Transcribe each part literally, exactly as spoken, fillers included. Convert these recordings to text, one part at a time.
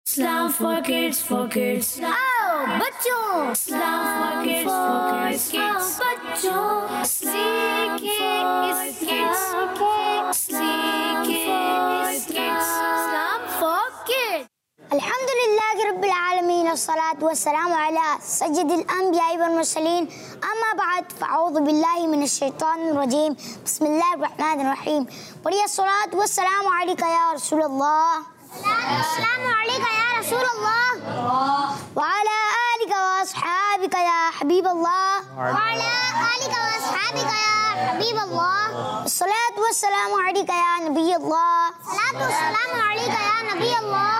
Islam for kids, for kids. आओ बच्चों, Islam for kids, for kids, kids. बच्चों सीखे इस kids. सीखे इस kids. Islam for kids. अल्हम्दुलिल्लाह रब्बिल आलमीन वस्सलातु वस्सलामु अला सय्यिदिल अंबिया'i वल मुरसलीन अम्मा बाद फ़अऊज़ु बिल्लाहि मिनश शैतानिर रजीम बिस्मिल्लाहिर रहमानिर रहीम। पढ़िए सलात वस्सलामु अलैका या रसूलल्लाह अस्सलामु अलैका या रसूलल्लाह व अला आलिका व अस्हाबिका या हबीबल्लाह व अला आलिका व अस्हाबिका या हबीबल्लाह सलात वस्सलामु अलैका या नबीयल्लाह सलात वस्सलामु अलैका या नबीयल्लाह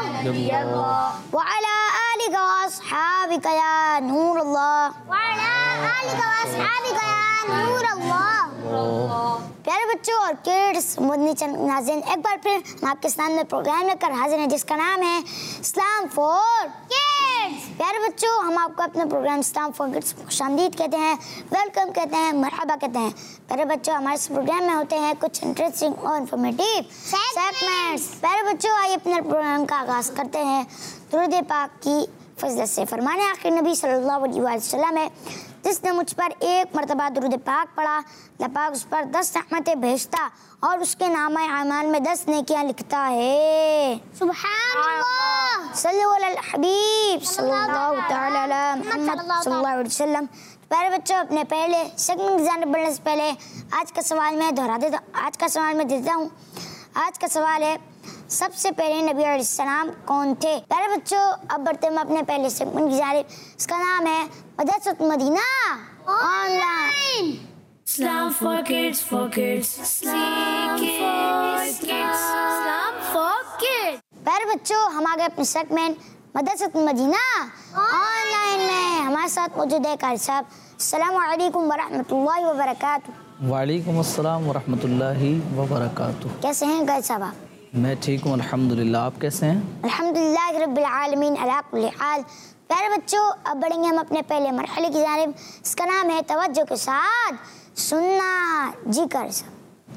व अला आलिका व अस्हाबिका या नूरल्लाह व अला आलिका व अस्हाबिका या नूरल्लाह। प्यारे बच्चों और किड्स मदनी चैनल नाज़रीन, एक बार फिर हम आपके सामने प्रोग्राम लेकर हाजिर हैं जिसका नाम है इस्लाम फॉर किड्स। प्यारे बच्चों, हम आपको अपने प्रोग्राम इस्लाम फॉर किड्स खुशामदीद कहते हैं, वेलकम कहते हैं, मरहबा कहते हैं। प्यारे बच्चों, हमारे इस प्रोग्राम में होते हैं कुछ इंटरेस्टिंग और इन्फॉर्मेटिव सेगमेंट्स। प्यारे बच्चों, आइए अपने प्रोग्राम का आगाज करते हैं दुरूद पाक की फज़ीलत से। फरमाने आखिर नबी सल्लल्लाहु अलैहि वसल्लम है, जिसने मुझ पर एक मरतबा दुरूद पाक पढ़ा, अल्लाह पाक उस पर दस रहमतें भेजता और उसके नामे अमाल में दस नेकियां लिखता है। सुभान अल्लाह, सल्लल्लाहु अलल हबीब सल्लल्लाहु तआला अला मुहम्मद सल्लल्लाहु अलैहि वसल्लम। प्यारे बच्चों, अपने पहले सेगमेंट की जानिब बढ़ने से पहले आज का सवाल मैं दोहरा देता आज का सवाल मैं देता हूँ। आज का सवाल है, सबसे पहले नबी अलैहिस्सलाम कौन थे? प्यारे बच्चों, अब बढ़ते हैं अपने पहले सेगमेंट की जानिब। इसका नाम है मदरसत मदीना online. Islam for kids, for kids. सीखे इस kids. Islam for kids. प्यारे बच्चों, हम आ गए अपने सेगमेंट मदरसत मदीना ऑनलाइन में। हमारे साथ मौजूद है कारी साहब। अस्सलामु अलैकुम वरहमतुल्लाहि वबरकातुहू। वालेकुम अस्सलाम वरहमतुल्लाहि वबरकातुहू। कैसे हैं कारी साहब आप? मैं ठीक हूँ अल्हम्दुलिल्लाह, आप कैसे हैं? अल्हम्दुलिल्लाह रब्बिल आलमीन अला कुल्ली हाल। प्यारे बच्चों, अब बढ़ेंगे हम अपने पहले मरहले की जानिब। इसका नाम है तवज्जो के साथ सुनना। जी कारी साहब।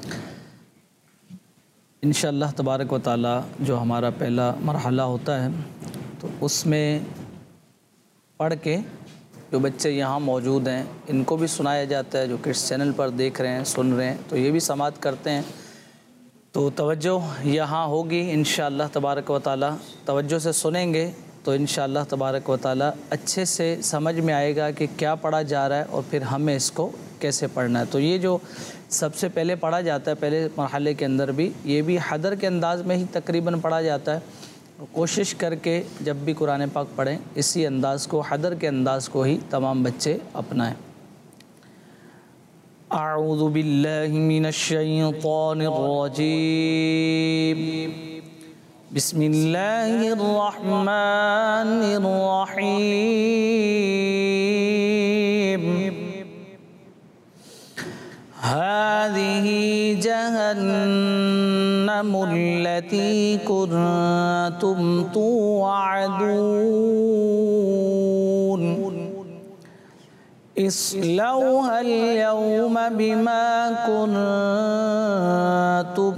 इंशाअल्लाह तबारक व तआला जो हमारा पहला मरहला होता है तो उसमें पढ़ के जो बच्चे यहाँ मौजूद हैं इनको भी सुनाया जाता है, जो किड्स चैनल पर देख रहे हैं, सुन रहे हैं, तो ये भी समाअत करते हैं। तो तवज्जो यहाँ होगी इंशाअल्लाह तबारक व तआला। तवज्जो से सुनेंगे तो इंशाअल्लाह तबारक व तआला अच्छे से समझ में आएगा कि क्या पढ़ा जा रहा है और फिर हमें इसको कैसे पढ़ना है। तो ये जो सबसे पहले पढ़ा जाता है पहले मरहले के अंदर भी, ये भी हदर के अंदाज़ में ही तकरीबन पढ़ा जाता है। कोशिश करके जब भी कुरान पाक पढ़ें इसी अंदाज़ को, हदर के अंदाज़ को ही तमाम बच्चे अपनाएं। अऊज़ु बिल्लाहि मिनश शैतानिर रजीम बिस्मिल्लाहिर रहमानिर रहीम। हाज़िही जहन्नमुल्लती कुन्तुम तुअदून इस्लौहल यौम बिमा कुन्तुम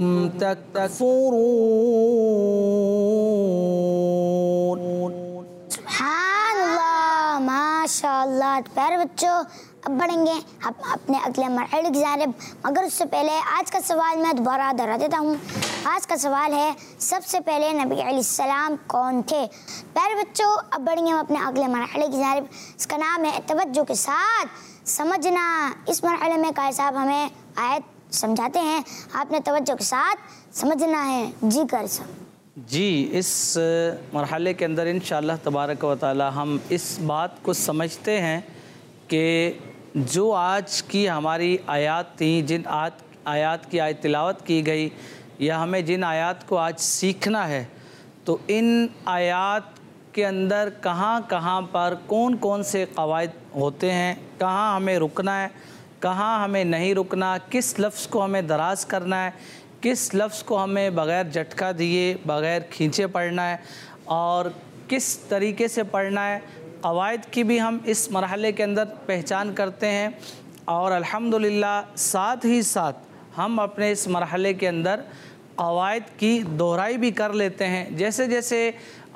तकफुरून। सुभानअल्लाह, माशाअल्लाह। प्यारे बच्चों, अब बढ़ेंगे हम अपने अगले मरहले की जानिब, मगर उससे पहले आज का सवाल मैं दोबारा दोहरा देता हूँ। आज का सवाल है, सबसे पहले नबी अलैहिस्सलाम कौन थे? प्यारे बच्चों, अब बढ़ेंगे हम अपने अगले मरहले की जानिब। इसका नाम है तवज्जो के साथ समझना। इस मरहले में कारी साहब हमें आयत समझाते हैं, आपने तवज्जो के साथ समझना है। जी कारी साहब। जी, इस मरहले के अंदर इंशाअल्लाह तबारक व तआला हम इस बात को समझते हैं कि जो आज की हमारी आयात थी, जिन आयत आयात की आयत तिलावत की गई या हमें जिन आयात को आज सीखना है, तो इन आयात के अंदर कहाँ कहाँ पर कौन कौन से क़वाइद होते हैं, कहाँ हमें रुकना है, कहाँ हमें नहीं रुकना, किस लफ्ज़ को हमें दराज करना है, किस लफ्ज़ को हमें बग़ैर झटका दिए, बग़ैर खींचे पढ़ना है और किस तरीके से पढ़ना है, क़वाइद की भी हम इस मरहले के अंदर पहचान करते हैं। और अल्हम्दुलिल्लाह साथ ही साथ हम अपने इस मरहले के अंदर क़वाइद की दोहराई भी कर लेते हैं। जैसे जैसे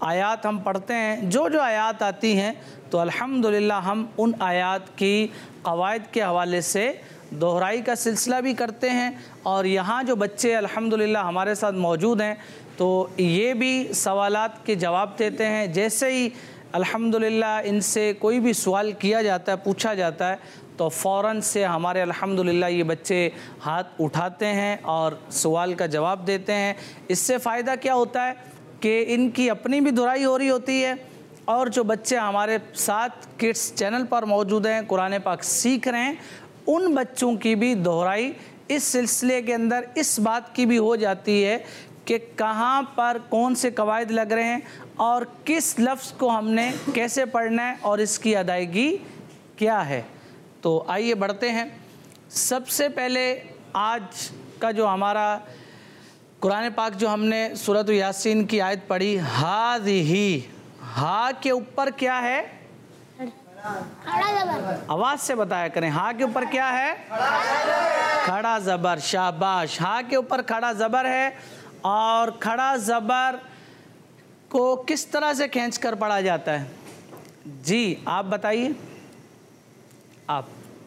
आयात हम पढ़ते हैं, जो जो आयात आती हैं तो अल्हम्दुलिल्लाह हम उन आयात की क़वाइद के हवाले से दोहराई का सिलसिला भी करते हैं। और यहाँ जो बच्चे अल्हम्दुलिल्लाह हमारे साथ मौजूद हैं तो ये भी सवालात के जवाब देते हैं। जैसे ही अल्हम्दुलिल्लाह इनसे कोई भी सवाल किया जाता है, पूछा जाता है, तो फ़ौरन से हमारे अल्हम्दुलिल्लाह ये बच्चे हाथ उठाते हैं और सवाल का जवाब देते हैं। इससे फ़ायदा क्या होता है कि इनकी अपनी भी दुराई हो रही होती है और जो बच्चे हमारे साथ किड्स चैनल पर मौजूद हैं, कुरान पाक सीख रहे हैं, उन बच्चों की भी दोहराई इस सिलसिले के अंदर इस बात की भी हो जाती है कि कहाँ पर कौन से कवायद लग रहे हैं और किस लफ्ज़ को हमने कैसे पढ़ना है और इसकी अदायगी क्या है। तो आइए बढ़ते हैं। सबसे पहले आज का जो हमारा कुरान पाक जो हमने सूरत यासीन की आयत पढ़ी, हाज़िही, हा के ऊपर क्या है? खड़ा ज़बर। आवाज़ से बताया करें, हा के ऊपर क्या है? खड़ा ज़बर। शाबाश, हा के ऊपर खड़ा ज़बर है। और खड़ा ज़बर को किस तरह से खींच कर पढ़ा जाता है? जी आप बताइए। आप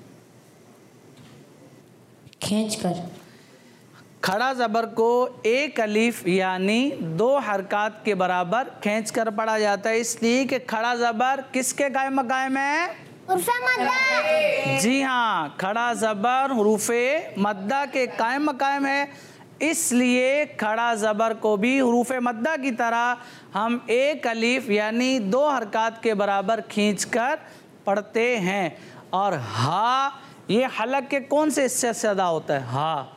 खींच कर। खड़ा ज़बर को एक अलीफ यानी दो हरकत के बराबर खींच कर पढ़ा जाता है, इसलिए कि खड़ा ज़बर किसके कायम मकाम है? हुरूफ़े मद्दा। जी हाँ, खड़ा ज़बर हुरूफ़े मद्दा के कायम मकाम है, इसलिए खड़ा ज़बर को भी हुरूफ़े मद्दा की तरह हम एक अलीफ यानी दो हरकत के बराबर खींच कर पढ़ते हैं। और हा ये हलक के कौन से हिस्से से अदा होता है? हा।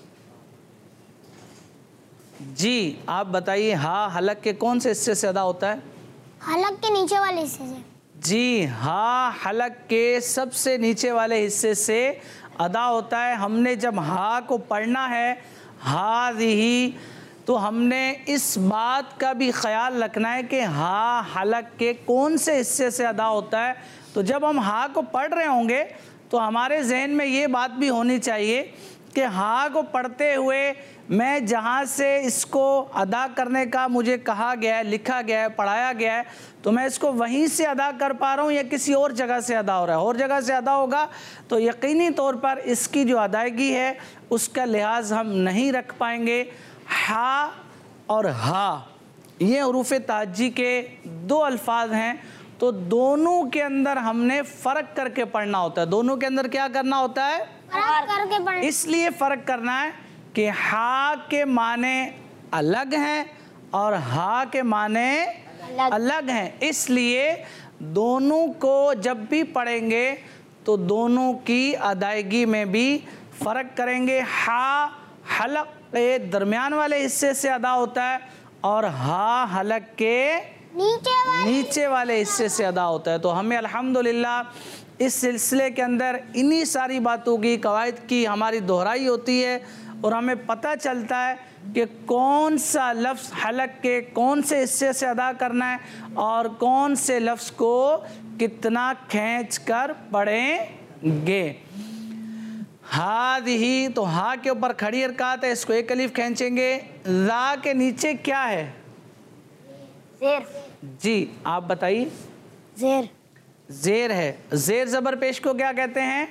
जी आप बताइए, हा हलक के कौन से हिस्से से अदा होता है? हलक के नीचे वाले हिस्से से। जी हा हलक के सबसे नीचे वाले हिस्से से अदा होता है। हमने जब हा को पढ़ना है, हाज़िही, तो हमने इस बात का भी ख्याल रखना है कि हा हलक के कौन से हिस्से से अदा होता है। तो जब हम हा को पढ़ रहे होंगे तो हमारे जहन में ये बात भी होनी चाहिए कि हा को पढ़ते हुए मैं जहाँ से इसको अदा करने का मुझे कहा गया है, लिखा गया है, पढ़ाया गया है, तो मैं इसको वहीं से अदा कर पा रहा हूँ या किसी और जगह से अदा हो रहा है। और जगह से अदा होगा तो यकीनी तौर पर इसकी जो अदायगी है उसका लिहाज हम नहीं रख पाएंगे। हा और हा ये हुरूफ़ ताजी के दो अल्फाज हैं, तो दोनों के अंदर हमने फ़र्क करके पढ़ना होता है। दोनों के अंदर क्या करना होता है? फ़र्क करके पढ़ना। इसलिए फ़र्क करना है कि हा के माने अलग हैं और हा के माने अलग, अलग हैं, इसलिए दोनों को जब भी पढ़ेंगे तो दोनों की अदायगी में भी फ़र्क करेंगे। हा हलक के दरमियान वाले हिस्से से अदा होता है और हा हलक के नीचे वाले नीचे वाले हिस्से से अदा होता है। तो हमें अल्हम्दुलिल्लाह इस सिलसिले के अंदर इन्हीं सारी बातों की कवायद की हमारी दोहराई होती है और हमें पता चलता है कि कौन सा लफ्ज़ हलक के कौन से हिस्से से अदा करना है और कौन से लफ्ज़ को कितना खींच कर पढ़ेंगे। हाज़िही, तो हा के ऊपर खड़ी हरकत है, इसको एक अलीफ खींचेंगे। ज़ा के नीचे क्या है? ज़ेर। जी आप बताइए। ज़ेर। ज़ेर है। ज़ेर ज़बर पेश को क्या कहते हैं?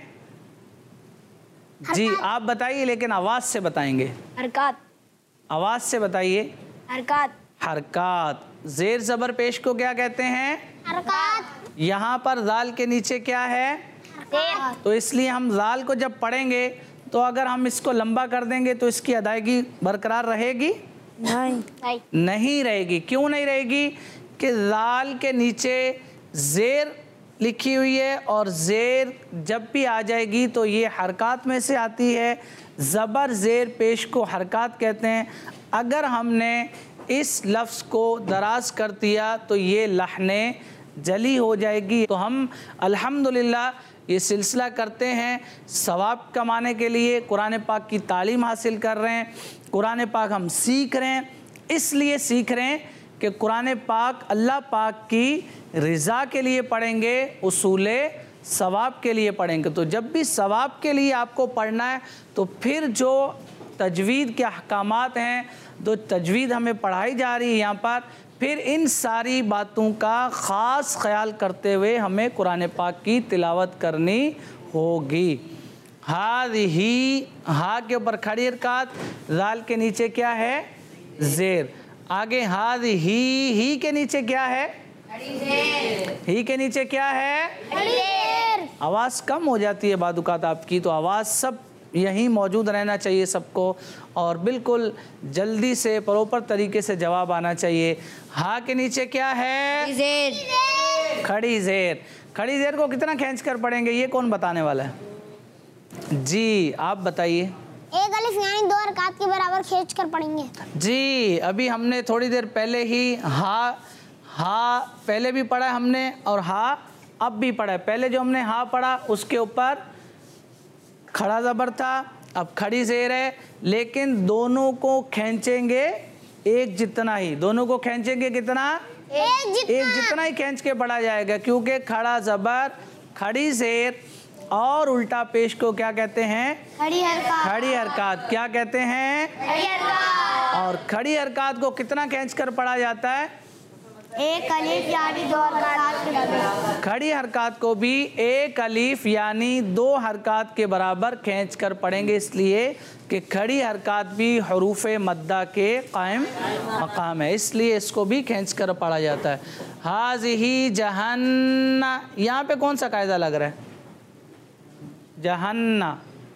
जी आप बताइए, लेकिन आवाज़ से बताएंगे। हरकत। आवाज़ से बताइए। हरकत। हरकत। ज़ेर ज़बर पेश को क्या कहते हैं? हरकत। यहाँ पर ज़ाल के नीचे क्या है? ज़ेर। तो इसलिए हम ज़ाल को जब पढ़ेंगे तो अगर हम इसको लंबा कर देंगे तो इसकी अदायगी बरकरार रहेगी? नहीं नहीं नहीं रहेगी। क्यों नहीं रहेगी? कि ज़ाल के नीचे ज़ेर लिखी हुई है और ज़ेर जब भी आ जाएगी तो ये हरकत में से आती है। ज़बर ज़ेर पेश को हरकत कहते हैं। अगर हमने इस लफ्ज़ को दराज कर दिया तो ये लहने जली हो जाएगी। तो हम अल्हम्दुलिल्लाह ये सिलसिला करते हैं सवाब कमाने के लिए, कुरान पाक की तालीम हासिल कर रहे हैं, कुरान पाक हम सीख रहे हैं। इसलिए सीख रहे हैं कि कुरान पाक अल्लाह पाक की रज़ा के लिए पढ़ेंगे, उसूले सवाब के लिए पढ़ेंगे। तो जब भी सवाब के लिए आपको पढ़ना है तो फिर जो तजवीद के अहकामात हैं, जो तजवीद हमें पढ़ाई जा रही है यहाँ पर, फिर इन सारी बातों का ख़ास ख्याल करते हुए हमें कुरान पाक की तिलावत करनी होगी। हाज़िही, हा के ऊपर खड़ी हरकत, जाल के नीचे क्या है? ज़ेर। आगे हाज़िही, ही के नीचे क्या है? ही के नीचे क्या है? आवाज़ कम हो जाती है बादुकात आपकी, तो आवाज़ सब यहीं मौजूद रहना चाहिए सबको, और बिल्कुल जल्दी से प्रॉपर तरीके से जवाब आना चाहिए। हा के नीचे क्या है? ज़ेर। खड़ी ज़ेर। खड़ी ज़ेर को कितना खींच कर पढ़ेंगे, ये कौन बताने वाला है? जी आप बताइए। एक अलिफ यानी दो हरकत के बराबर खींच कर पढ़ेंगे। जी अभी हमने थोड़ी देर पहले ही हा हा पहले भी पढ़ा हमने और हा अब भी पढ़ा है। पहले जो हमने हा पढ़ा उसके ऊपर खड़ा ज़बर था, अब खड़ी ज़ेर है, लेकिन दोनों को खींचेंगे एक जितना ही। दोनों को खींचेंगे कितना? एक जितना। एक जितना ही खींच के पढ़ा जाएगा, क्योंकि खड़ा ज़बर, खड़ी ज़ेर और उल्टा पेश को क्या कहते हैं? खड़ी हरकत। खड़ी हरकत। क्या कहते हैं? खड़ी हरकत। और खड़ी हरकत को कितना खींच कर पढ़ा जाता है? एक अलिफ यानी दो हरकत के बराबर। खड़ी हरकत को भी एक अलीफ यानी दो हरकत के बराबर खींच कर पढ़ेंगे, इसलिए कि खड़ी हरकत भी हरूफ मद्दा के कायम मकाम है, इसलिए इसको भी खींच कर पढ़ा जाता है। हाज़िही जहन्ना, यहाँ पे कौन सा कायदा लग रहा है? जहन्ना।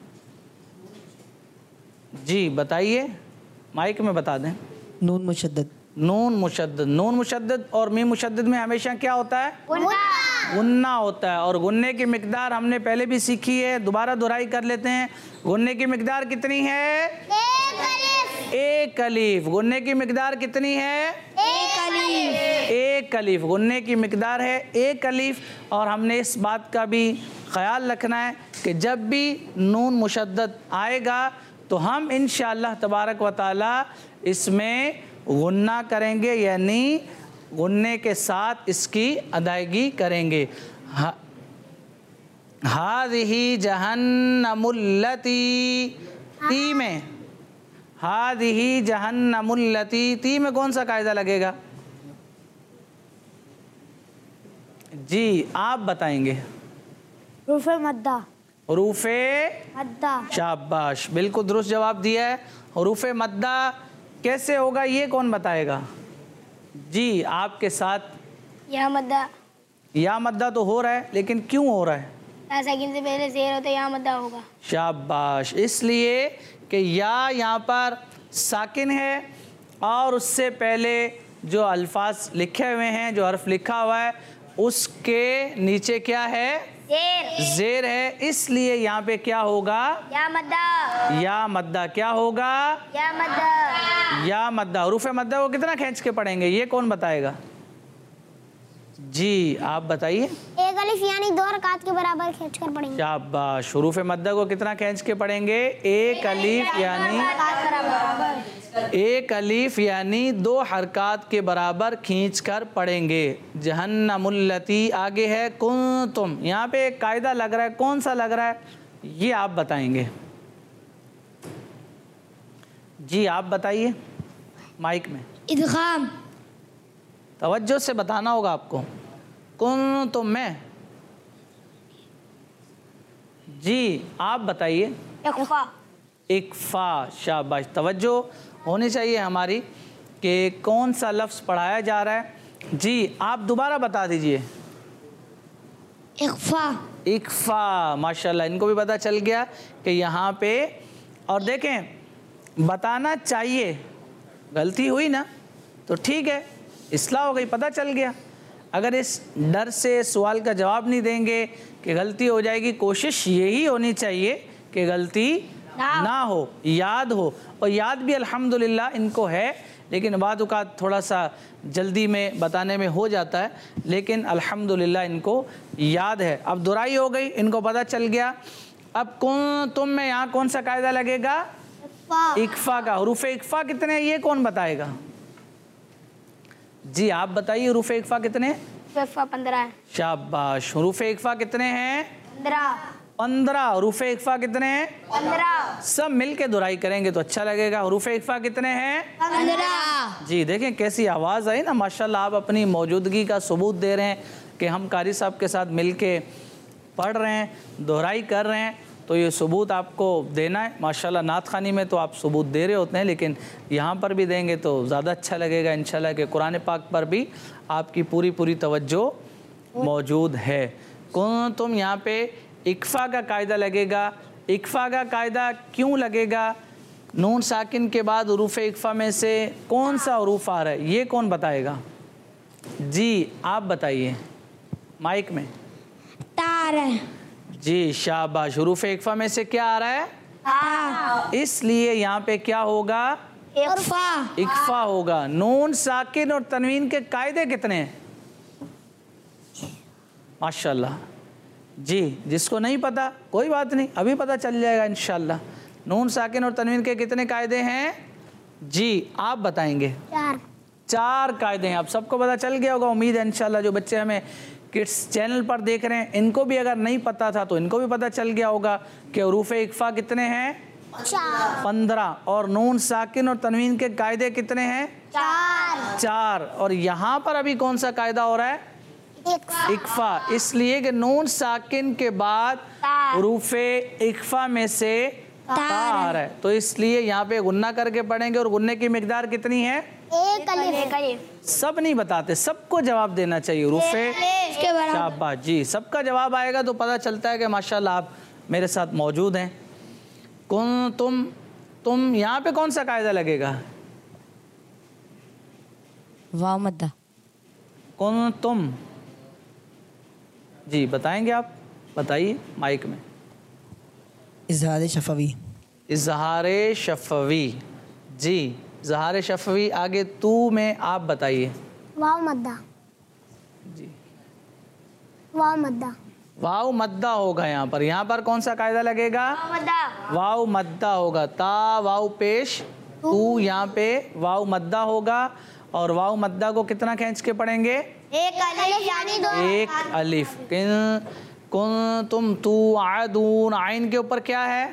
जी बताइए, माइक में बता दें। नून मुशद्दद। नून मुशद्दद। नून मुशद्दद और मीम मुशद्दद में हमेशा क्या होता है? गुन्ना। गुन्ना होता है। और गुन्ने की मिकदार हमने पहले भी सीखी है, दोबारा दोहराई कर लेते हैं। गुन्ने की मिकदार कितनी है? एक अलिफ। एक अलीफ। गुन्ने की मिकदार कितनी है? एक अलिफ। एक अलीफ। गुन्ने की मिकदार है एक अलीफ। और हमने इस बात का भी ख्याल रखना है कि जब भी नून मुशद्दद आएगा तो हम इंशाअल्लाह तबारक व तआला इसमें गुन्ना करेंगे, यानी गुन्ने के साथ इसकी अदायगी करेंगे। हाज़िही जहन्नमुल्लती, ती में हाज़िही जहन्नमुल्लती, ती में कौन सा कायदा लगेगा? जी आप बताएंगे। रूफे मद्दा। रूफे मद्दा। शाबाश, बिल्कुल दुरुस्त जवाब दिया है। रूफे मद्दा कैसे होगा ये कौन बताएगा? जी आपके साथ। या मद्दा। या मद्दा तो हो रहा है, लेकिन क्यों हो रहा है? साकिन से पहले शेर हो तो या मद्दा होगा। शाबाश, इसलिए कि या यहाँ पर साकिन है और उससे पहले जो अल्फाज लिखे हुए हैं, जो हर्फ लिखा हुआ है, उसके नीचे क्या है? शेर। ज़ेर है, इसलिए यहाँ पे क्या होगा? या मद्दा। या मद्दा। क्या होगा? या मद्दा। या मद्दा। हरूफ मद्दा को कितना खींच के पढ़ेंगे ये कौन बताएगा? जी आप बताइए। एक अलिफ यानी दो हरकत के बराबर खींच कर पढ़ेंगे। शाबाश, हरूफ मद्दा को कितना खींच के पढ़ेंगे? एक अलीफ यानी एक अलीफ यानी दो हरकत के बराबर खींच कर पढ़ेंगे। जहन्नमुल्लती आगे है कुंतुम, यहाँ पे एक कायदा लग रहा है, कौन सा लग रहा है ये आप बताएंगे। जी आप बताइए माइक में। इदगाम। तवज्जो से बताना होगा आपको। कुंतुम में। जी आप बताइए। इख्फा। इक्फा। शाबाश, तवज्जो होनी चाहिए हमारी कि कौन सा लफ्ज़ पढ़ाया जा रहा है। जी आप दोबारा बता दीजिए। इख्फा। इक्फा, माशाल्लाह, इनको भी पता चल गया कि यहाँ पे। और देखें, बताना चाहिए, गलती हुई ना तो ठीक है, इस्लाह हो गई, पता चल गया। अगर इस डर से सवाल का जवाब नहीं देंगे कि गलती हो जाएगी, कोशिश यही होनी चाहिए कि गलती ना, ना हो, याद हो। और याद भी अल्हम्दुलिल्लाह इनको है, लेकिन बाद औक़ात थोड़ा सा जल्दी में बताने में हो जाता है, लेकिन अल्हम्दुलिल्लाह इनको याद है। अब दुराई हो गई, इनको पता चल गया। अब कौन तुम में यहाँ कौन सा कायदा लगेगा? इक्फा का। हरूफ इक्फा कितने हैं ये कौन बताएगा? जी आप बताइए, हरूफ इक्फा कितने? इक्फा पंद्रह है। शाबाश, हरूफ इक्फा कितने हैं? पंद्रह। पंद्रह। हरूफे इख्फा कितने हैं? पंद्रह। सब मिल के दुहराई करेंगे तो अच्छा लगेगा। हरूफे इख्फा कितने हैं? पंद्रह। जी देखें कैसी आवाज़ आई ना, माशाल्लाह आप अपनी मौजूदगी का सबूत दे रहे हैं कि हम कारी साहब के साथ मिल के पढ़ रहे हैं, दुहराई कर रहे हैं, तो ये सबूत आपको देना है। माशाल्लाह नात खानी में तो आप सबूत दे रहे होते हैं, लेकिन यहाँ पर भी देंगे तो ज़्यादा अच्छा लगेगा इंशाल्लाह कि कुरान पाक पर भी आपकी पूरी पूरी तवज्जो मौजूद है। कौन तुम यहाँ पे इक्फ़ा का कायदा लगेगा। इक्फ़ा का कायदा क्यों लगेगा? नून साकिन के बाद हरूफ इक्फ़ा में से कौन सा हरूफ आ रहा है, ये कौन बताएगा? जी आप बताइए माइक में। तार। जी शाबाश। हरूफ इक्फ़ा में से क्या आ रहा है? ता। इसलिए यहाँ पे क्या होगा? इक्फ़ा। इक्फ़ा होगा। नून साकिन और तनवीन के कायदे कितने हैं? माशाल्लाह। जी जिसको नहीं पता कोई बात नहीं, अभी पता चल जाएगा इंशाल्लाह। नून साकिन और तनवीन के कितने कायदे हैं? जी आप बताएंगे। चार। चार कायदे हैं। आप सबको पता चल गया होगा उम्मीद है इंशाल्लाह। जो बच्चे हमें किड्स चैनल पर देख रहे हैं इनको भी अगर नहीं पता था तो इनको भी पता चल गया होगा कि हरूफ इक्फ़ा कितने हैं? चार। पंद्रह। और नून साकिन और तनवीन के कायदे कितने हैं? चार। चार। और यहाँ पर अभी कौन सा कायदा हो रहा है? इक्फ़ा। इसलिए कि नून साकिन के बाद हरूफे इक्फ़ा में से ता आ रहा है, तो इसलिए यहाँ पे गुन्ना करके पढ़ेंगे। और गुन्ने की मिकदार कितनी है? एक अलिफ। सब नहीं बताते, सबको जवाब देना चाहिए। हरूफे शाबाश। जी सबका जवाब आएगा तो पता चलता है कि माशाल्लाह आप मेरे साथ मौजूद हैं। कौन तुम तुम यहाँ पे कौन सा कायदा लगेगा? वाव मद्दा। कौन तुम? जी बताएंगे आप, बताइए माइक में। इजहार शफवी। इजहार शफवी। जी इजहार शफवी आगे तू में आप बताइए। वाव मद्दा। जी वाव मद्दा। वाव मद्दा होगा यहाँ पर। यहाँ पर कौन सा कायदा लगेगा? वाव मद्दा होगा। ता वाव पेश तू, यहाँ पे वाव मद्दा होगा। और वाव मद्दा को कितना खींच के पढ़ेंगे? एक अलिफ यानी दो। एक अलिफ। किन कुन तुम तू आदून। आइन के ऊपर क्या है?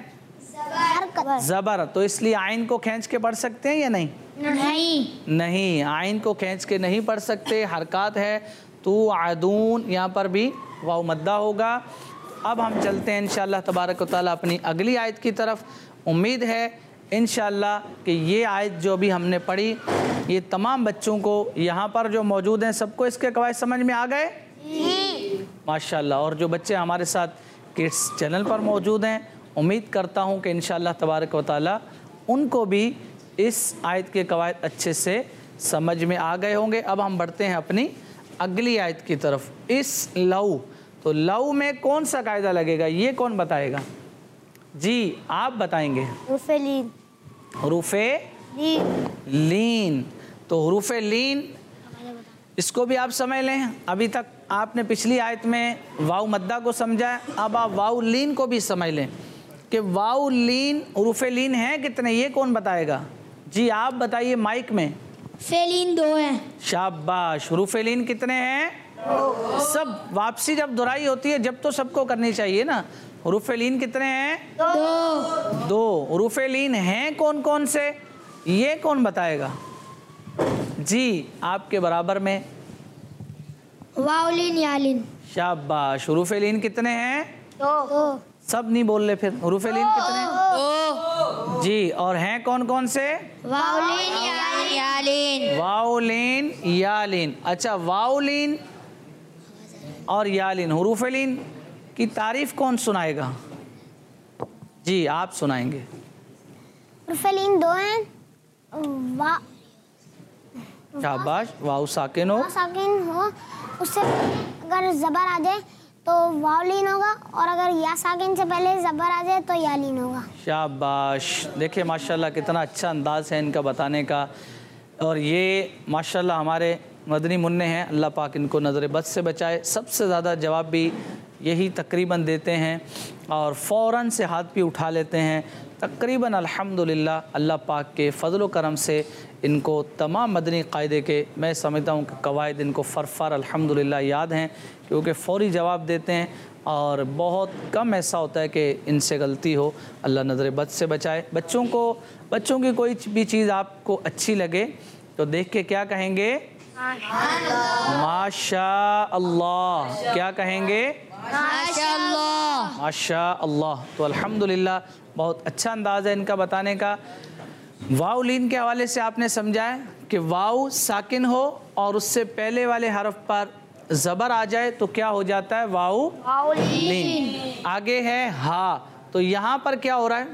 ज़बर। तो इसलिए आइन को खींच के पढ़ सकते हैं या नहीं? नहीं। नहीं, आइन को खींच के नहीं पढ़ सकते। हरकत है तू आदून, यहाँ पर भी वाव मद्दा होगा। अब हम चलते हैं इंशाअल्लाह तबारक व तआला अपनी अगली आयत की तरफ। उम्मीद है इंशाअल्लाह कि ये आयत जो भी हमने पढ़ी ये तमाम बच्चों को यहाँ पर जो मौजूद हैं सबको इसके कवायद समझ में आ गए माशाअल्लाह। और जो बच्चे हमारे साथ किड्स चैनल पर मौजूद हैं उम्मीद करता हूँ कि इंशाअल्लाह तबारक व तआला उनको भी इस आयत के कवायद अच्छे से समझ में आ गए होंगे। अब हम बढ़ते हैं अपनी अगली आयत की तरफ। इस लऊ, तो लऊ में कौन सा कायदा लगेगा ये कौन बताएगा? जी आप बताएंगे। हरूफे लीन। हरूफे लीन। तो हरूफे लीन इसको भी आप समझ लें। अभी तक आपने पिछली आयत में वाव मद्दा को समझा, अब आप वाव लीन को भी समझ लें कि वाव लीन हरूफे लीन है कितने, ये कौन बताएगा? जी आप बताइए माइक में। फेलीन दो हैं। शाबाश। हरूफे लीन कितने हैं? सब वापसी जब दुहराई होती है जब तो सबको करनी चाहिए ना। हरूफे लीन कितने हैं? दो। दो। हरूफे लीन हैं कौन कौन से ये कौन बताएगा? जी आपके बराबर में। वावलीन यालिन। शाबाश। हरूफे लीन कितने हैं? दो। सब नहीं बोल रहे फिर। हरूफे लीन कितने? दो। जी और हैं कौन कौन से? वावलीन यालिन। वावलीन यालिन। अच्छा वावलीन और यालिन हरूफे लीन की तारीफ कौन सुनाएगा? जी आप सुनाएंगे। हरूफे लीन दो हैं। वा शाबाश। वाव साकिन हो, साकिन हो, उससे अगर ज़बर आ जाए तो वावलीन होगा, और अगर या साकिन से पहले ज़बर आ जाए तो यालीन होगा। शाबाश। देखिए माशाल्लाह कितना अच्छा अंदाज है इनका बताने का। और ये माशाल्लाह हमारे मदनी मुन्ने हैं, अल्लाह पाक इनको नज़र बद से बचाए। सबसे ज़्यादा जवाब भी यही तकरीबन देते हैं और फ़ौरन से हाथ भी उठा लेते हैं। तकरीबन अल्हम्दुलिल्लाह अल्लाह पाक के फ़ज़ल व करम से इनको तमाम मदनी क़ायदे के मैं समझता हूँ कि कवायद इनको फ़र अल्हम्दुलिल्लाह याद हैं, क्योंकि फ़ौरी जवाब देते हैं और बहुत कम ऐसा होता है कि इनसे गलती हो। अल्लाह नज़र बद से बचाए। बच्चों को बच्चों की कोई भी चीज़ आपको अच्छी लगे तो देख के क्या कहेंगे? माशा अल्लाह। क्या कहेंगे? माशा अल्लाह। माशा अल्लाह। तो अल्हम्दुलिल्लाह बहुत अच्छा अंदाज़ है इनका बताने का। वाव लीन के हवाले से आपने समझा है कि वाव साकिन हो और उससे पहले वाले हरफ पर ज़बर आ जाए तो क्या हो जाता है? वाव लीन। आगे है हा, तो यहाँ पर क्या हो रहा है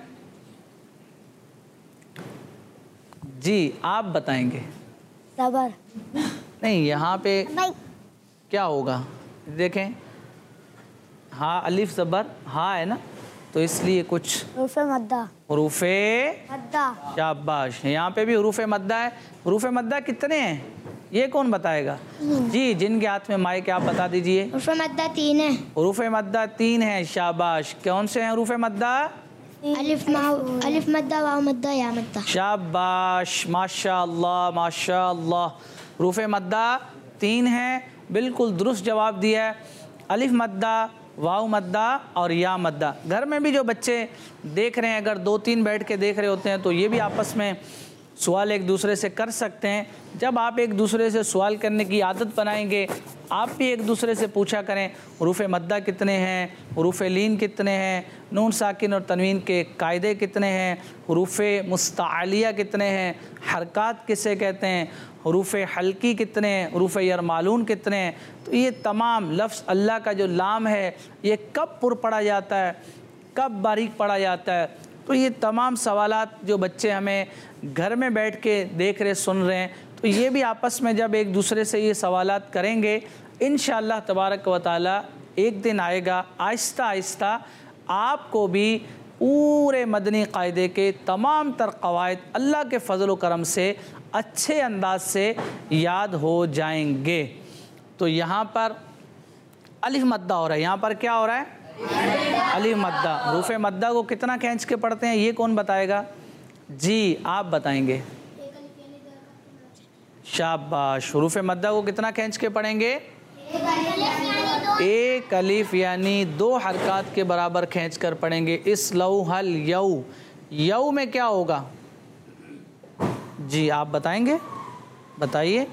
जी? आप बताएंगे। ज़बर नहीं, यहाँ पे भाई क्या होगा? देखें, हाँ अलिफ ज़बर हा है ना, तो इसलिए कुछ हुरूफ़े मद्दा। हुरूफ़े मद्दा। शाबाश। यहाँ पे भी हुरूफ़े मद्दा है। हुरूफ़े मद्दा कितने हैं ये कौन बताएगा? जी, जिनके हाथ में माइक है आप बता दीजिए। हुरूफ़े मद्दा तीन है। हुरूफ़े मद्दा तीन है। शाबाश। कौन से हैं हुरूफ़े मद्दा? अलिफ मा अलिफ मद्दा, वाव मद्दा, या मद्दा। शाबाश, माशा अल्लाह माशा अल्लाह। हुरूफ़े मद्दा तीन हैं, बिल्कुल दुरुस्त जवाब दिया है। अलिफ मद्दा, वाव मद्दा और या मद्दा। घर में भी जो बच्चे देख रहे हैं, अगर दो तीन बैठ के देख रहे होते हैं तो ये भी आपस में सवाल एक दूसरे से कर सकते हैं। जब आप एक दूसरे से सवाल करने की आदत बनाएंगे, आप भी एक दूसरे से पूछा करें हुरूफ़े मद्दा कितने हैं, हुरूफ़े लीन कितने हैं, नून साकिन और तनवीन के कायदे कितने हैं, हुरूफ़े मुस्तालिया कितने हैं, हरकात किसे कहते हैं, हुरूफ़े हल्की कितने हैं, हुरूफ़े यरमालून कितने हैं। तो ये तमाम लफ्ज़ अल्लाह का जो लाम है ये कब पुर पढ़ा जाता है, कब बारीक पढ़ा जाता है। तो ये तमाम सवालात जो बच्चे हमें घर में बैठ के देख रहे सुन रहे हैं, तो ये भी आपस में जब एक दूसरे से ये सवालात करेंगे, इंशाअल्लाह तबारक व तआला एक दिन आएगा आहिस्ता आहिस्ता आपको भी पूरे मदनी क़ायदे के तमाम तर क़वायद अल्लाह के फ़ज़ल व करम से अच्छे अंदाज से याद हो जाएंगे। तो यहाँ पर अलिफ मद्दा हो रहा है, यहाँ पर क्या हो रहा है? अलिफ मद्दा। हुरूफ़े मद्दा को कितना खींच के पढ़ते हैं ये कौन बताएगा? जी, आप बताएंगे। शाबाश। हुरूफ़े मद्दा को कितना खींच के पढ़ेंगे? एक अलिफ यानी दो हरकत के बराबर खींच कर पढ़ेंगे। इस लऊ हल यऊ, यऊ में क्या होगा? जी, आप बताएंगे, बताइए।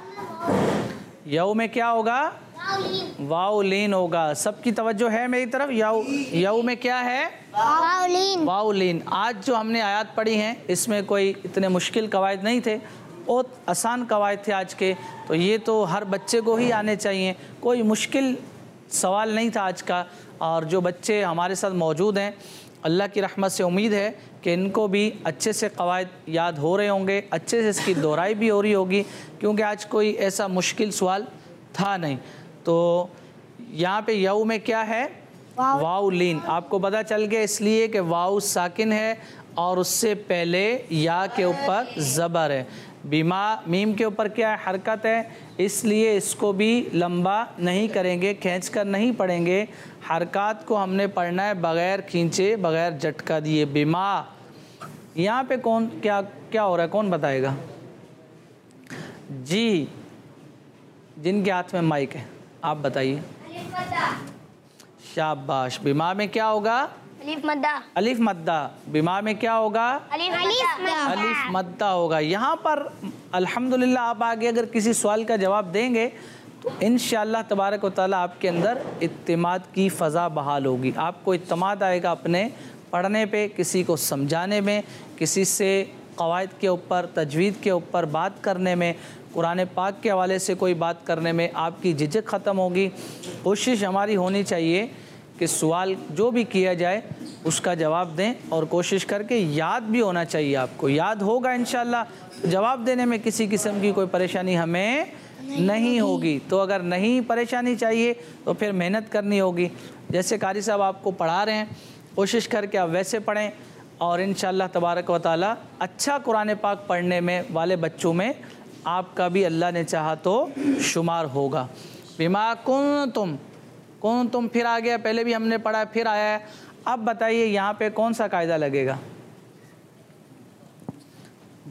यऊ में क्या होगा? वाव लीन होगा। सबकी तवज्जो है मेरी तरफ। यऊ यऊ में क्या है? वाव लीन। वाव लीन। आज जो हमने आयत पढ़ी हैं इसमें कोई इतने मुश्किल कवायद नहीं थे, बहुत आसान कवायद थे आज के। तो ये तो हर बच्चे को ही आने चाहिए, कोई मुश्किल सवाल नहीं था आज का। और जो बच्चे हमारे साथ मौजूद हैं, अल्लाह की रहमत से उम्मीद है कि इनको भी अच्छे से कवायद याद हो रहे होंगे, अच्छे से इसकी दोहराई भी हो रही होगी, क्योंकि आज कोई ऐसा मुश्किल सवाल था नहीं। तो यहाँ पे यऊ में क्या है? वाव लीन। आपको पता चल गया इसलिए कि वाव साकिन है और उससे पहले या के ऊपर ज़बर है। बीमा मीम के ऊपर क्या है? हरकत है, इसलिए इसको भी लंबा नहीं करेंगे, खींच कर नहीं पढ़ेंगे। हरकत को हमने पढ़ना है बग़ैर खींचे, बग़ैर झटका दिए। बीमा। यहाँ पे कौन क्या क्या हो रहा है, कौन बताएगा? जी, जिनके हाथ में माइक है आप बताइए। शाबाश। बीमा में क्या होगा? अलिफ मद्दा। अलिफ मद्दा। बीमा में क्या होगा? अलिफ मद्दा। अलिफ मद्दा होगा। यहाँ पर अल्हम्दुलिल्लाह आप आगे अगर किसी सवाल का जवाब देंगे तो इंशाअल्लाह तबारक व तआला आपके अंदर इत्तिमाद की फ़ज़ा बहाल होगी। आपको इत्तिमाद आएगा अपने पढ़ने पे, किसी को समझाने में, किसी से क़वायद के ऊपर, तजवीद के ऊपर बात करने में, कुरान पाक के हवाले से कोई बात करने में आपकी झिझक ख़त्म होगी। कोशिश हमारी होनी चाहिए कि सवाल जो भी किया जाए उसका जवाब दें, और कोशिश करके याद भी होना चाहिए। आपको याद होगा इंशाअल्लाह, तो जवाब देने में किसी किस्म की कोई परेशानी हमें नहीं, नहीं होगी। तो अगर नहीं परेशानी चाहिए तो फिर मेहनत करनी होगी। जैसे कारी साहब आपको पढ़ा रहे हैं, कोशिश करके आप वैसे पढ़ें, और इंशाअल्लाह तबारक व तआला अच्छा कुरान पाक पढ़ने में वाले बच्चों में आपका भी अल्लाह ने चाहा तो शुमार होगा। बिमा कुन तुम कौन तुम फिर आ गया, पहले भी हमने पढ़ा फिर आया है। अब बताइए यहाँ पे कौन सा कायदा लगेगा?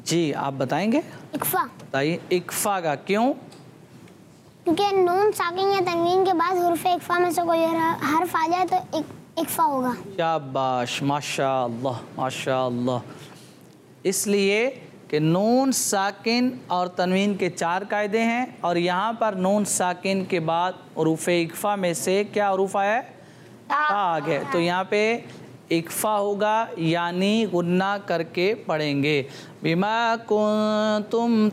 जी, आप बताएंगे? इक्फा, बताइए इक्फा का क्यों? क्योंकि नून साकिन या तनवीन के बाद हुर्फ इक्फा में से कोई हर्फ आ जाए तो इक, इक्फा होगा। शाबाश, माशाअल्लाह माशाअल्लाह। इसलिए कि नून साकिन और तनवीन के चार कायदे हैं और यहाँ पर नून साकिन के बाद हुरूफ इक्फा में से क्या हुरूफ आया है? ता आ गया। तो यहाँ पे इक्फा होगा यानी गुन्ना करके पढ़ेंगे। बिमा कुंतुम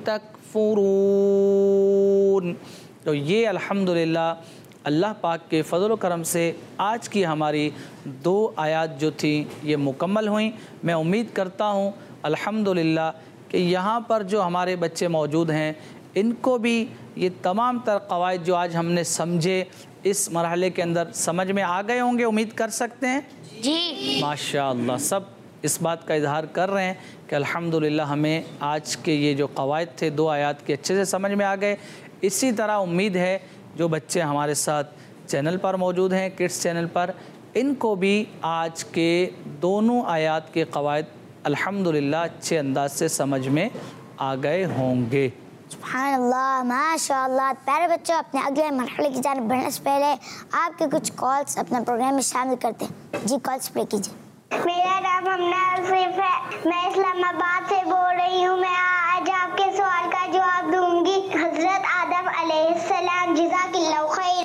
तकफुरून। तो ये अल्हम्दुलिल्लाह अल्लाह पाक के फ़ज़ल व करम से आज की हमारी दो आयत जो थी ये मुकम्मल हुई। मैं उम्मीद करता हूँ अल्हम्दुलिल्लाह कि यहाँ पर जो हमारे बच्चे मौजूद हैं इनको भी ये तमाम तर क़वाइद जो आज हमने समझे इस मरहले के अंदर समझ में आ गए होंगे, उम्मीद कर सकते हैं जी। माशाअल्लाह सब इस बात का इजहार कर रहे हैं कि अल्हम्दुलिल्लाह हमें आज के ये जो क़वाइद थे दो आयत के अच्छे से समझ में आ गए। इसी तरह उम्मीद है जो बच्चे हमारे साथ चैनल पर मौजूद हैं, किड्स चैनल पर, इनको भी आज के दोनों आयत के क़वाइद अल्हम्दुलिल्लाह अच्छे अंदाज से समझ में आ गए होंगे। सुभानअल्लाह, माशाअल्लाह। प्यारे बच्चों, अपने अगले मरहले की जानिब बढ़ने से पहले आपके कुछ कॉल्स अपने प्रोग्राम में शामिल करते हैं। जी, कॉल्स प्ले कीजिए। मेरा नाम हमना आसिफ है, मैं इस्लामाबाद से बोल रही हूँ। मैं आज आपके सवाल का जवाब दूंगी। हजरत आदम अलैहिस्सलाम, जज़ाकिल्लाहु खैर।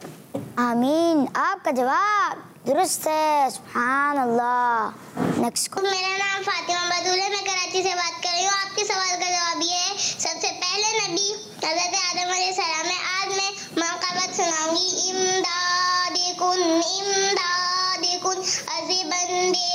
आमीन। आपका जवाब दुरुस्त है, सुभान अल्लाह। नेक्स्ट। मेरा नाम फातिमा बदूल है, मैं कराची से बात कर रही हूँ। आपके सवाल का जवाब ये है, सबसे पहले नबी हजरत आदम अलैहिस्सलाम है। आज मैं मनक़बत सुनाऊंगी। इमदादिकुन इमदादिकुन अज़ीबंदे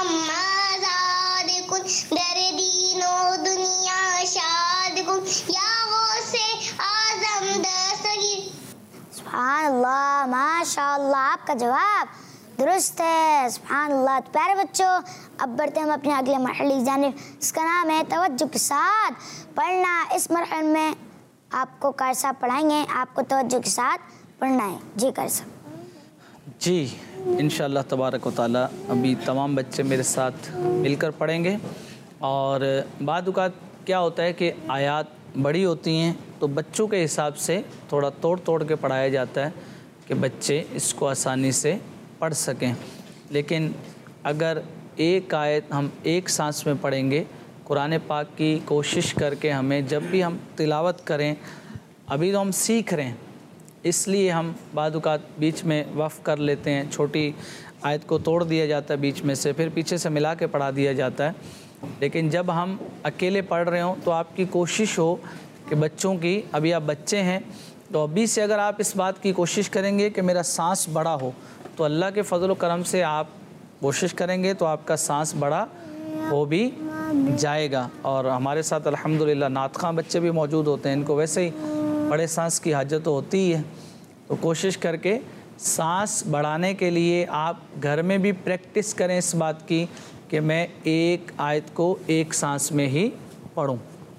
गम्माज़ादिकुन दरदीनो दुनिया शादिकुन या गौसे आज़म दस्तगीर। सुभान अल्लाह, माशाअल्लाह। आपका जवाब दुरुस्त है, सुभान अल्लाह। तो प्यारे बच्चों, अब बढ़ते हम अपने अगले मरहले की जानिब। इसका नाम है तवज्जो के साथ पढ़ना। इस मरहले में आपको कारी साहब पढ़ाएंगे, आपको तवज्जो के साथ पढ़ना है। जी कारी साहब। जी, इंशाअल्लाह तबारक व तआला अभी तमाम बच्चे मेरे साथ मिलकर पढ़ेंगे। और बाद औक़ात क्या होता है कि आयत बड़ी होती हैं तो बच्चों के हिसाब से थोड़ा तोड़ तोड़ के पढ़ाया जाता है कि बच्चे इसको आसानी से पढ़ सकें। लेकिन अगर एक आयत हम एक सांस में पढ़ेंगे, कुरान पाक की कोशिश करके हमें जब भी हम तिलावत करें, अभी तो हम सीख रहे हैं इसलिए हम बाद औक़ात बीच में वफ़ कर लेते हैं, छोटी आयत को तोड़ दिया जाता है बीच में से, फिर पीछे से मिला के पढ़ा दिया जाता है। लेकिन जब हम अकेले पढ़ रहे हों तो आपकी कोशिश हो कि बच्चों की, अभी आप बच्चे हैं तो अभी से अगर आप इस बात की कोशिश करेंगे कि मेरा सांस बड़ा हो तो अल्लाह के फ़ज़ल व करम से आप कोशिश करेंगे तो आपका सांस बड़ा हो भी जाएगा। और हमारे साथ अल्हम्दुलिल्लाह नात ख़्वां बच्चे भी मौजूद होते हैं, इनको वैसे ही बड़े सांस की हाजत तो होती ही है। तो कोशिश करके सांस बढ़ाने के लिए आप घर में भी प्रैक्टिस करें इस बात की कि मैं एक आयत को एक सांस में ही पढ़ूं।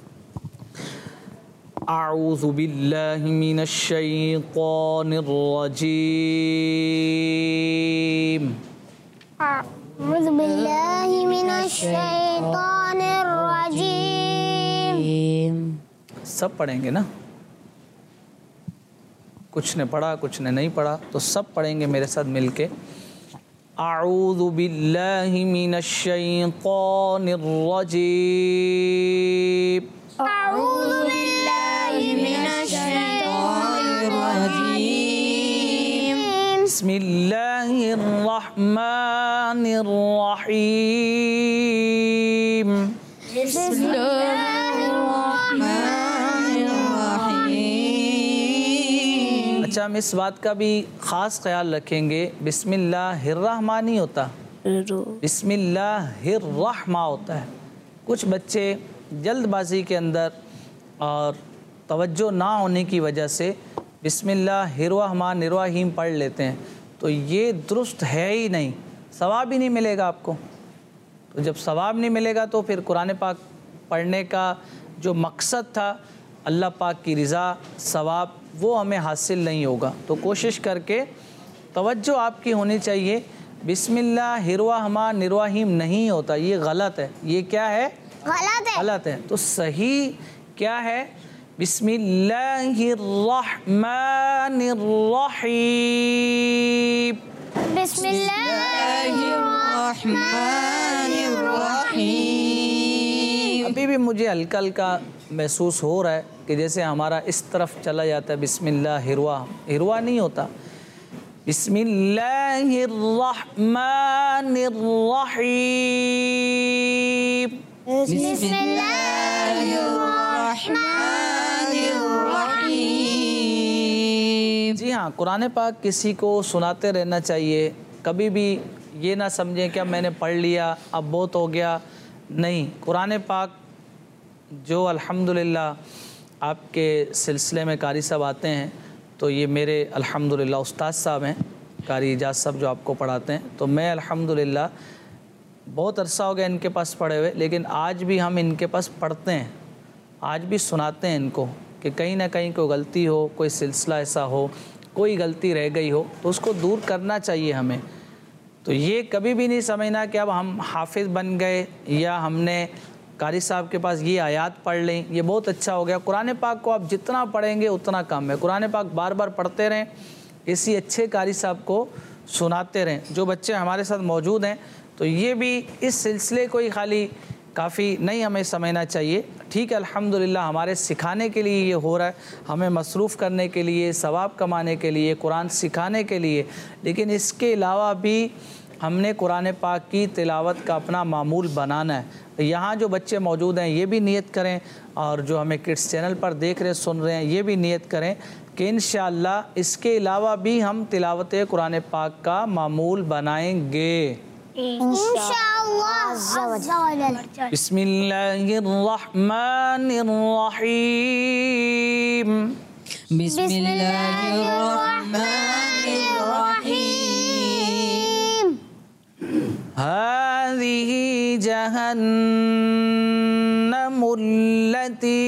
अऊज़ु बिल्लाहि मिनश शैतानिर रजीम। अऊज़ु बिल्लाहि मिनश शैतानिर रजीम। सब पढ़ेंगे ना, कुछ ने पढ़ा कुछ ने नहीं पढ़ा, तो सब पढ़ेंगे मेरे साथ मिलके। अऊज़ु बिल्लाहि मिनश शैतानिर रजीम। अऊज़ु बिल्लाहि मिनश शैतानिर रजीम। बिस्मिल्लाहिर रहमानिर रहीम। बिस्मिल्लाहिर रहमानिर रहीम। अच्छा, हम इस बात का भी ख़ास ख्याल रखेंगे, बिस्मिल्लाहिर्रहमान नहीं होता, बिस्मिल्लाहिर्रहमा होता है। कुछ बच्चे जल्दबाजी के अंदर और तवज्जो ना होने की वजह से बिस्मिल्लाहिर्रहमानिर्रहीम पढ़ लेते हैं, तो ये दुरुस्त है ही नहीं, सवाब ही नहीं मिलेगा आपको। तो जब सवाब नहीं मिलेगा तो फिर कुरान पाक पढ़ने का जो मकसद था, अल्लाह पाक की रज़ा, सवाब, वो हमें हासिल नहीं होगा। तो कोशिश करके तवज्जो आपकी होनी चाहिए। बिस्मिल्लाहिर्रहमानिर्रहीम नहीं होता, ये गलत है। ये क्या है? गलत है। गलत है। तो सही क्या है? बिस्मिल्लाहिर्रहमानिर्रहीम। बिस्मिल्लाहिर्रहमानिर्रहीम। अभी भी मुझे हल्का हल्का महसूस हो रहा है कि जैसे हमारा इस तरफ चला जाता है बिस्मिल्लाह हिरवा हिरवा नहीं होता। बिस्मिल्लाहिर्रहमानिर्रहीम। बिस्मिल्लाहिर्रहमानिर्रहीम। जी हाँ, कुरान पाक किसी को सुनाते रहना चाहिए। कभी भी ये ना समझें कि अब मैंने पढ़ लिया अब बहुत हो गया। नहीं, कुरान पाक जो अल्हम्दुलिल्लाह आपके सिलसिले में कारी साहब आते हैं, तो ये मेरे अल्हम्दुलिल्लाह उस्ताद साहब हैं, कारी इजाज़ साहब जो आपको पढ़ाते हैं। तो मैं अल्हम्दुलिल्लाह बहुत अरसा हो गया इनके पास पढ़े हुए, लेकिन आज भी हम इनके पास पढ़ते हैं, आज भी सुनाते हैं इनको कि कहीं ना कहीं कोई गलती हो, कोई सिलसिला ऐसा हो, कोई गलती रह गई हो तो उसको दूर करना चाहिए हमें। तो ये कभी भी नहीं समझना कि अब हम हाफिज़ बन गए या हमने कारी साहब के पास ये आयत पढ़ लें, ये बहुत अच्छा हो गया। कुरान पाक को आप जितना पढ़ेंगे उतना कम है। कुरान पाक बार बार पढ़ते रहें, इसी अच्छे कारी साहब को सुनाते रहें। जो बच्चे हमारे साथ मौजूद हैं तो ये भी इस सिलसिले को ही खाली काफ़ी नहीं हमें समझना चाहिए। ठीक है, अल्हम्दुलिल्लाह हमारे सिखाने के लिए ये हो रहा है, हमें मसरूफ़ करने के लिए, सवाब कमाने के लिए, कुरान सिखाने के लिए, लेकिन इसके अलावा भी हमने कुरान पाक की तिलावत का अपना मामूल बनाना है। यहाँ जो बच्चे मौजूद हैं ये भी नियत करें, और जो हमें किड्स चैनल पर देख रहे सुन रहे हैं ये भी नियत करें कि इंशाअल्लाह इसके अलावा भी हम तिलावत कुरान पाक का मामूल बनाएंगे इंशाअल्लाह। बिस्मिल्लाहिर्रहमानिर्रहीम। बिस्मिल्लाहिर्रहमानिर्रहीम। हाज़िही जहन्नमुल्लती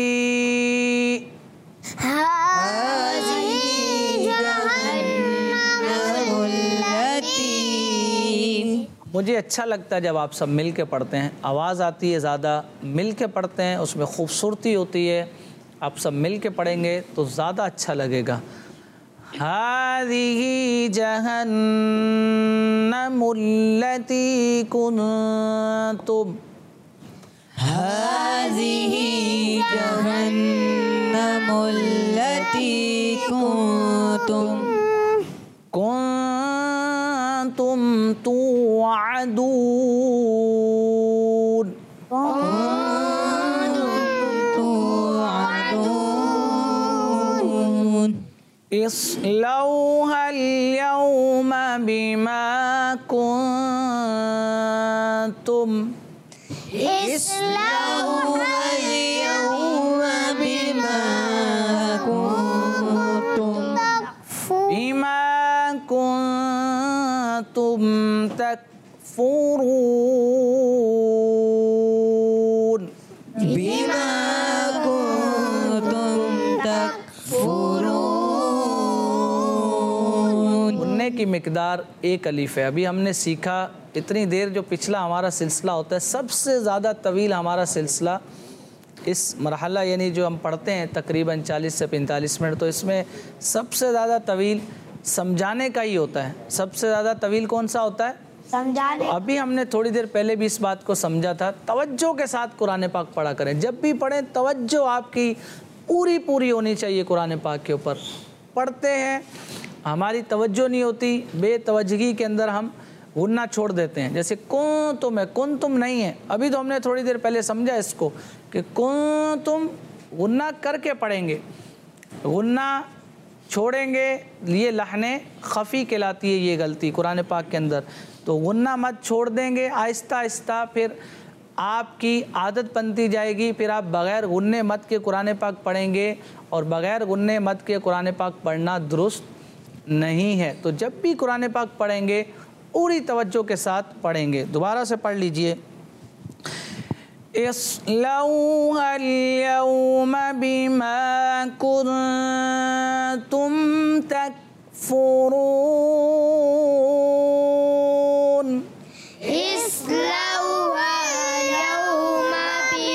मुझे अच्छा लगता है जब आप सब मिल के पढ़ते हैं, आवाज़ आती है ज़्यादा, मिल के पढ़ते हैं उसमें खूबसूरती होती है। आप सब मिल के पढ़ेंगे तो ज़्यादा अच्छा लगेगा। हाज़िही जहन्नमुल्लती कुन्तुम हाज़िही जहन्नमुल्लती कुन्तुम कुन्तुम तुअदून तुअदून इस्लौहा अल-यौम बिमा कुन्तुम इस्लौहा अल-यौम बिमा कुन्तुम बिमा कुन्तुम तकफुरून बिमा कुन्तुम तकफुरून। उन्ने की मिकदार एक अलीफ है। अभी हमने सीखा इतनी देर, जो पिछला हमारा सिलसिला होता है सबसे ज़्यादा तवील हमारा सिलसिला इस मरहला यानी जो हम पढ़ते हैं तकरीबन चालीस से पैंतालीस मिनट, तो इसमें सबसे ज़्यादा तवील समझाने का ही होता है। सबसे ज़्यादा तवील कौन सा होता है? समझाने। अभी हमने थोड़ी देर पहले भी इस बात को समझा था। तवज्जो के साथ कुरान पाक पढ़ा करें, जब भी पढ़ें तवज्जो आपकी पूरी पूरी होनी चाहिए कुरान पाक के ऊपर। पढ़ते हैं हमारी तवज्जो नहीं होती, बेतवज्जगी के अंदर हम गुन्ना छोड़ देते हैं। जैसे कौन तुम है, कौन तुम नहीं है। अभी तो हमने थोड़ी देर पहले समझा इसको कि कौन तुम गुन्ना करके पढ़ेंगे, गुन्ना छोड़ेंगे, ये लहने खफ़ी कहलाती है ये गलती कुरान पाक के अंदर। तो गुन्ना मत छोड़ देंगे आहिस्ता आहिस्ता, फिर आपकी आदत बनती जाएगी। फिर आप बग़ैर गुन्ने मत के कुरान पाक पढ़ेंगे, और बग़ैर गुन्ने मत के कुरान पाक पढ़ना दुरुस्त नहीं है। तो जब भी कुरान पाक पढ़ेंगे पूरी तवज्जो के साथ पढ़ेंगे। दोबारा से पढ़ लीजिए। इस्लौहा अल-यौम बिमा कुन्तुम तकफुरून। इस्लौहा अल-यौम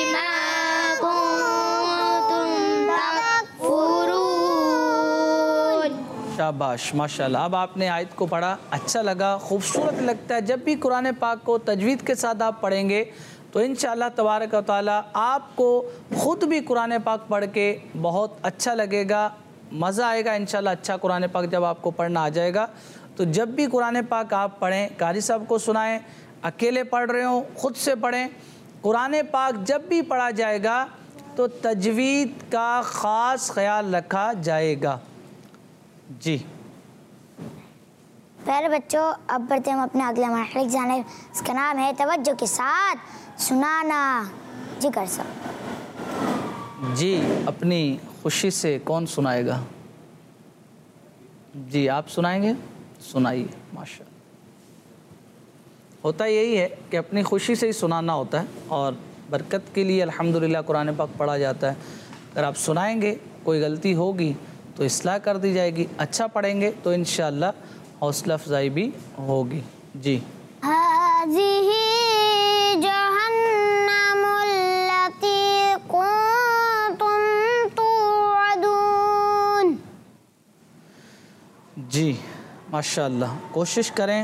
शाबाश माशाल्लाह। अब आपने आयत को पढ़ा, अच्छा लगा, खूबसूरत लगता है। जब भी कुरान पाक को तजवीद के साथ आप पढ़ेंगे तो इंशाअल्लाह तबारक व तआला आपको ख़ुद भी कुरान पाक पढ़ के बहुत अच्छा लगेगा, मज़ा आएगा इंशाअल्लाह। अच्छा कुरान पाक जब आपको पढ़ना आ जाएगा तो जब भी कुरान पाक आप पढ़ें, कारी साहब को सुनाएं, अकेले पढ़ रहे हो ख़ुद से पढ़ें। कुरान पाक जब भी पढ़ा जाएगा तो तजवीद का ख़ास ख्याल रखा जाएगा। जी प्यारे बच्चों, अब बढ़ते हम अपने अगले मरहले की जानिब। इसका नाम है तवज्जो के साथ सुनाना। जी कर सब जी अपनी खुशी से कौन सुनाएगा? जी आप सुनाएंगे? सुनाइए। माशाअल्लाह। होता यही है कि अपनी खुशी से ही सुनाना होता है और बरकत के लिए अल्हम्दुलिल्लाह कुरान पाक पढ़ा जाता है। अगर आप सुनाएंगे, कोई गलती होगी तो इस्लाह कर दी जाएगी, अच्छा पढ़ेंगे तो इंशाअल्लाह हौसला अफजाई भी होगी। जी हाज़िही जहन्नमुल लती कुंतुम तुअदून। जी माशाअल्लाह। कोशिश करें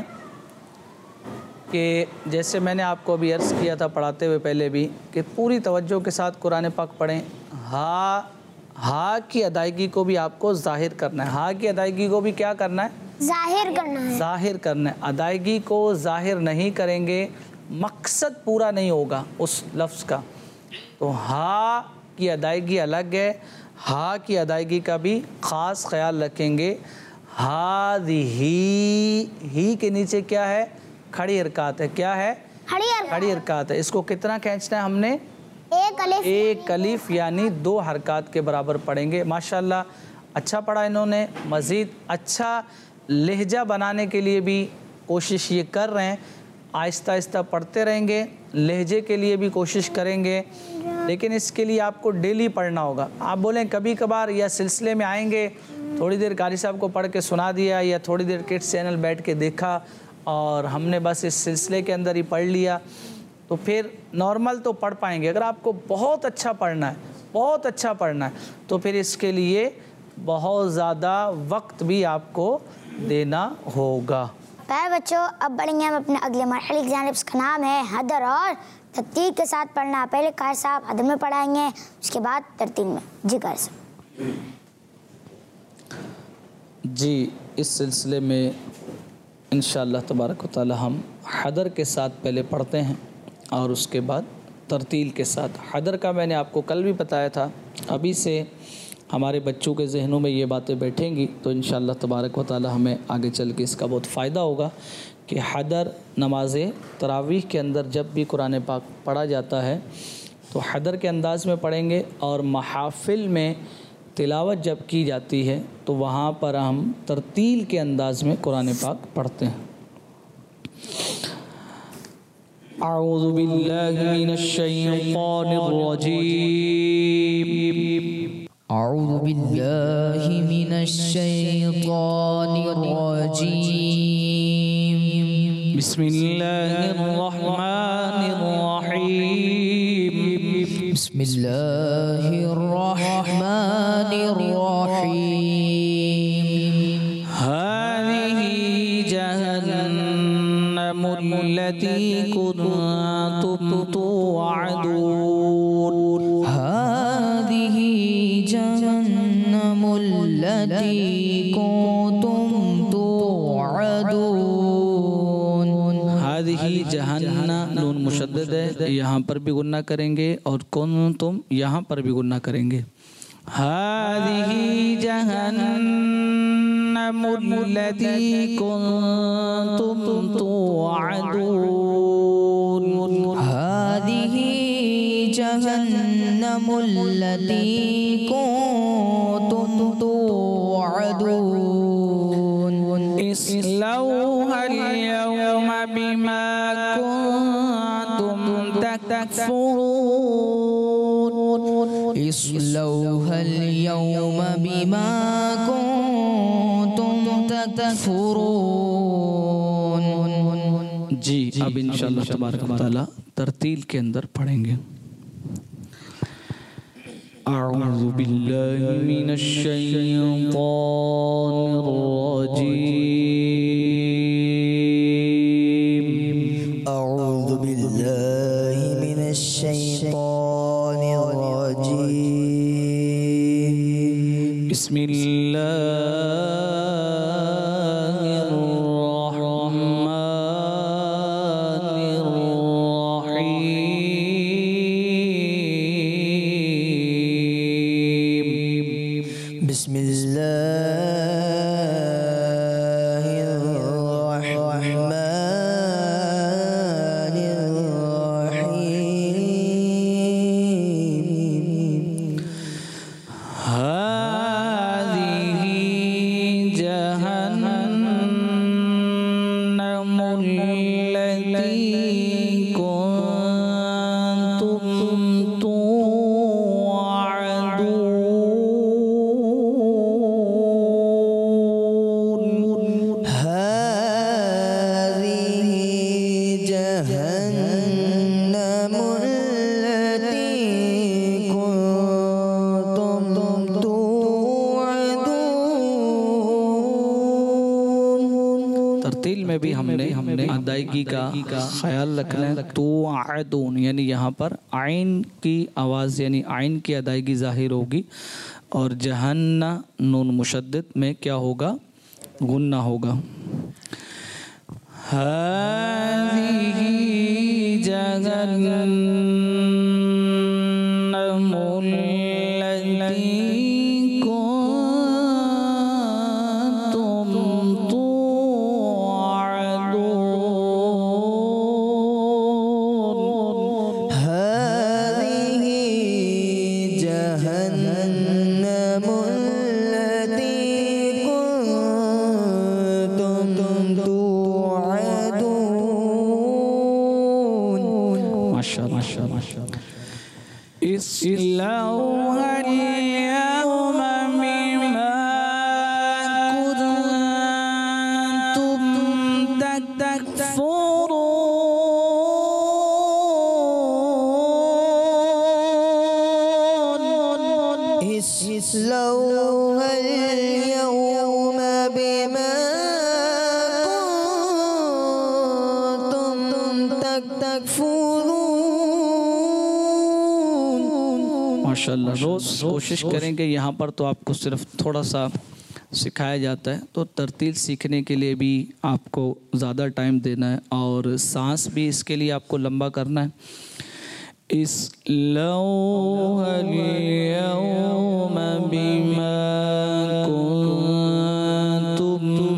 कि जैसे मैंने आपको अभी अर्ज़ किया था पढ़ाते हुए पहले भी कि पूरी तवज्जो के साथ कुरान पाक पढ़ें। हा हा की अदायगी को भी आपको ज़ाहिर करना है। हा की अदायगी को भी क्या करना है? जाहिर करना है। ज़ाहिर करना है। अदायगी को ज़ाहिर नहीं करेंगे, मकसद पूरा नहीं होगा उस लफ्ज़ का। तो हा की अदायगी अलग है, हा की अदायगी का भी ख़ास ख्याल रखेंगे। हाज़िही, ही के नीचे क्या है? खड़ी हरकत है। क्या है? खड़ी हरकत। खड़ी हरकत है। इसको कितना खींचना है हमने? एक अलिफ। एक अलिफ यानी दो हरकत के बराबर पढ़ेंगे। माशाल्लाह अच्छा पढ़ा इन्होंने। मज़ीद अच्छा लहजा बनाने के लिए भी कोशिश ये कर रहे हैं। आहिस्ता आहिस्ता पढ़ते रहेंगे, लहजे के लिए भी कोशिश करेंगे, लेकिन इसके लिए आपको डेली पढ़ना होगा। आप बोलें कभी कभार या सिलसिले में आएंगे, थोड़ी देर कारी साहब को पढ़ के सुना दिया या थोड़ी देर किड्स चैनल बैठ के देखा और हमने बस इस सिलसिले के अंदर ही पढ़ लिया, तो फिर नॉर्मल तो पढ़ पाएंगे। अगर आपको बहुत अच्छा पढ़ना है, बहुत अच्छा पढ़ना है, तो फिर इसके लिए बहुत ज़्यादा वक्त भी आपको देना होगा। प्यारे बच्चों, अब बढ़ेंगे हम अपने अगले मरहले की जानिब। इसका नाम है हदर और तरतीब के साथ पढ़ना। पहले कारी साहब हदर में पढ़ाएंगे, उसके बाद तरतीब में। जी कारी साहब। जी इस सिलसिले में इंशाअल्लाह तबारक व तआला हम हदर के साथ पहले पढ़ते हैं और उसके बाद तरतील के साथ। हदर का मैंने आपको कल भी बताया था। अभी से हमारे बच्चों के जहनों में ये बातें बैठेंगी तो इंशाअल्लाह तबारक व तआला हमें आगे चल के इसका बहुत फ़ायदा होगा कि हदर नमाज तरावीह के अंदर जब भी कुरान पाक पढ़ा जाता है तो हदर के अंदाज़ में पढ़ेंगे और महाफिल में तिलावत जब की जाती है तो वहाँ पर हम तरतील के अंदाज में कुरान पाक पढ़ते हैं। अऊज़ु बिल्लाहि मिनश शैतानिर रजीम। अऊज़ु बिल्लाहि मिनश शैतानिर रजीम। बिस्मिल्लाहिर रहमानिर रहीम। बिस्मिल्लाहिर रहमानिर रहीम। हाज़िही जहन्नमुल्लती कुंतुम तुअदून। हाज़िही जहन्नमुल्लती कुंतुम तुअदून। हाज़िही जहन्ना नून मुशद्दद है, यहाँ पर भी गुन्ना करेंगे और कुंतुम यहाँ पर भी गुन्ना करेंगे। हाज़िही जहन्नमुल्लती कुंतुम तुअदून। हाज़िही जहन्नमुल्लती कुंतुम तुअदून। इस्लौहल यौमा बिमा कुंतुम तकफुरून। इस्लौहल यौमा बिमा कुंतुम तकफुरून। जी अब इंशाअल्लाह तबारक व तआला तरतील के अंदर पढ़ेंगे। अऊज़ु बिल्लाहि मिनश शैतानिर रजीम। अऊज़ु बिल्लाहि मिनश शैतानिर रजीम। बिस्मिल्लाहिर रहमानिर रहीम। बिस्मिल्लाहिर रहमानिर रहीम। हाज़िही जहन्नमुल्लती कुन्तुम तुअदून। हाज़िही जहन्नमुल्लती कुन्तुम तुअदून। तरतील में भी हमने हमने अदायगी का ख्याल रखना है। तो आदून यानी यहाँ पर आइन की आवाज़ यानी आइन की अदायगी ज़ाहिर होगी और जहन्ना नून मुशद्दद में क्या होगा, गुन्ना होगा। हाज़िही जहन्नमुल्लती कुन्तुम तुअदून। हाज़िही जहन्नमुल्लती कुन्तुम तुअदून। माशाअल्लाह माशाअल्लाह। इस्लौहा अल-यौम बिमा कुन्तुम तकफुरून। इस्लौहा अल-यौम बिमा कुन्तुम तकफुरून। माशाअल्लाह। रोज़ कोशिश करेंगे यहाँ पर तो आपको सिर्फ थोड़ा सा सिखाया जाता है, तो तरतील सीखने के लिए भी आपको ज़्यादा टाइम देना है और सांस भी इसके लिए आपको लंबा करना है। इस्लौहा अल-यौम बिमा कुन्तुम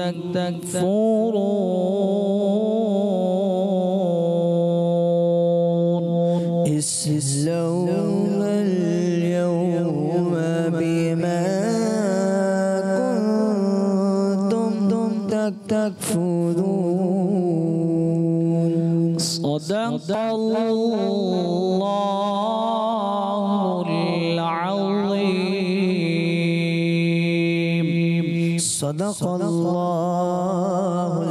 तकफुरून। इस्लौहा अल-यौम बिमा कुन्तुम तकफुरून। सदक़ल्लाहुल अज़ीम। सदक़ल्लाहुल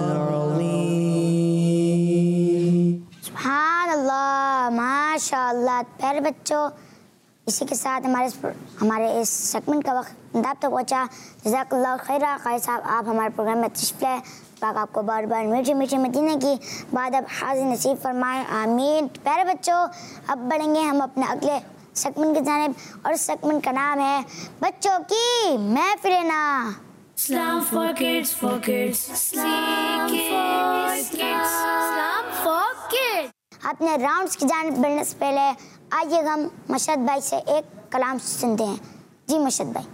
अज़ीम। सुभानअल्लाह, माशाअल्लाह। प्यारे बच्चों, इसी के साथ हमारे हमारे इस सेगमेंट का वक्त अंत तक पहुँचा। जज़ाकल्लाह खैरा। क़ारी साहब, आप हमारे प्रोग्राम में तशरीफ़ लाए, पाक आपको बार बार मीठे मीठे मदीने की बाद अब हाज़िर नसीब फरमाएं, आमीन। प्यारे बच्चों, अब बढ़ेंगे हम अपने अगले सेगमेंट की जानिब और इस सेगमेंट का नाम है बच्चों की महफिल-ए-ना। Islam for kids, for kids. Islam for kids. Islam for kids. अपने राउंड्स की जानिब बढ़ने से पहले आइए हम मशहद भाई से एक कलाम सुनते हैं। जी मशहद भाई।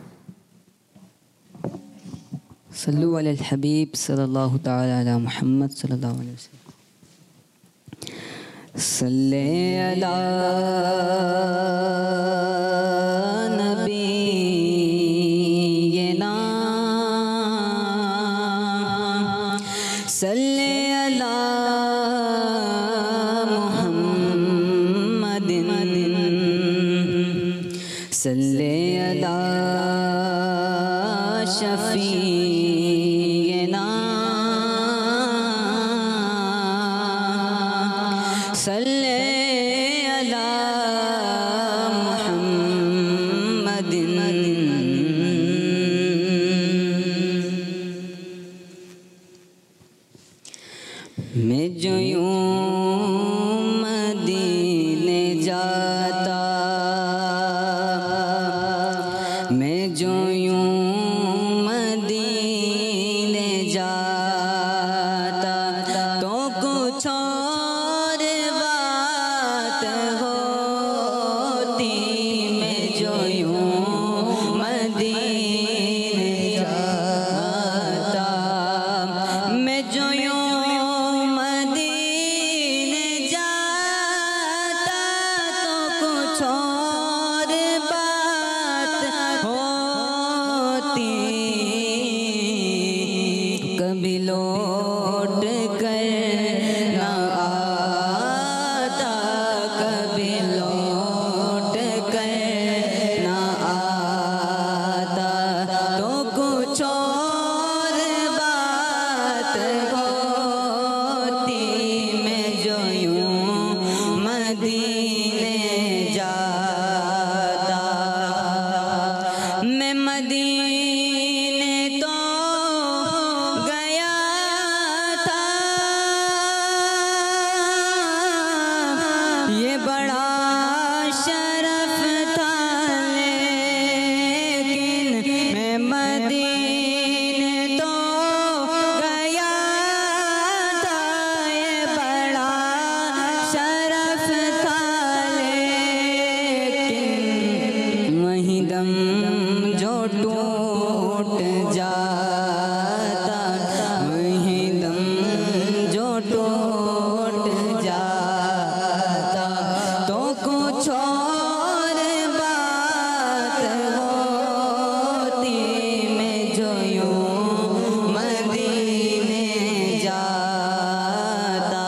सल्लु अलल हबीब सल्लल्लाहु तआला अला मुहम्मद सल्लल्लाहु अलैहि वसल्लम। सल्ले अला नबीना सल्ले अला मुहम्मदिन सल्ले अला शफीना सल्ले अला मुहम्मद मैं जो यूं मदीने जाता, मैं जो यूं मदीने जाता, तो कुछ और बात होती। मैं जो यूं मदीने जाता, मैं जो यूं कभी लौट कर न आता, कभी लौट कर न आता, तो कुछ और बात होती। मैं जो यूं मदीने जाता, मैं मदीने तो ये बड़ा शरफ था, लेकिन मैं मदीने तो गया था। ये बड़ा शरफ था, लेकिन वहीं दम जो टूट जाता, वहीं दम जो टूट जाता, तो कुछ और बात होती। मैं जो यूं मदीने जाता,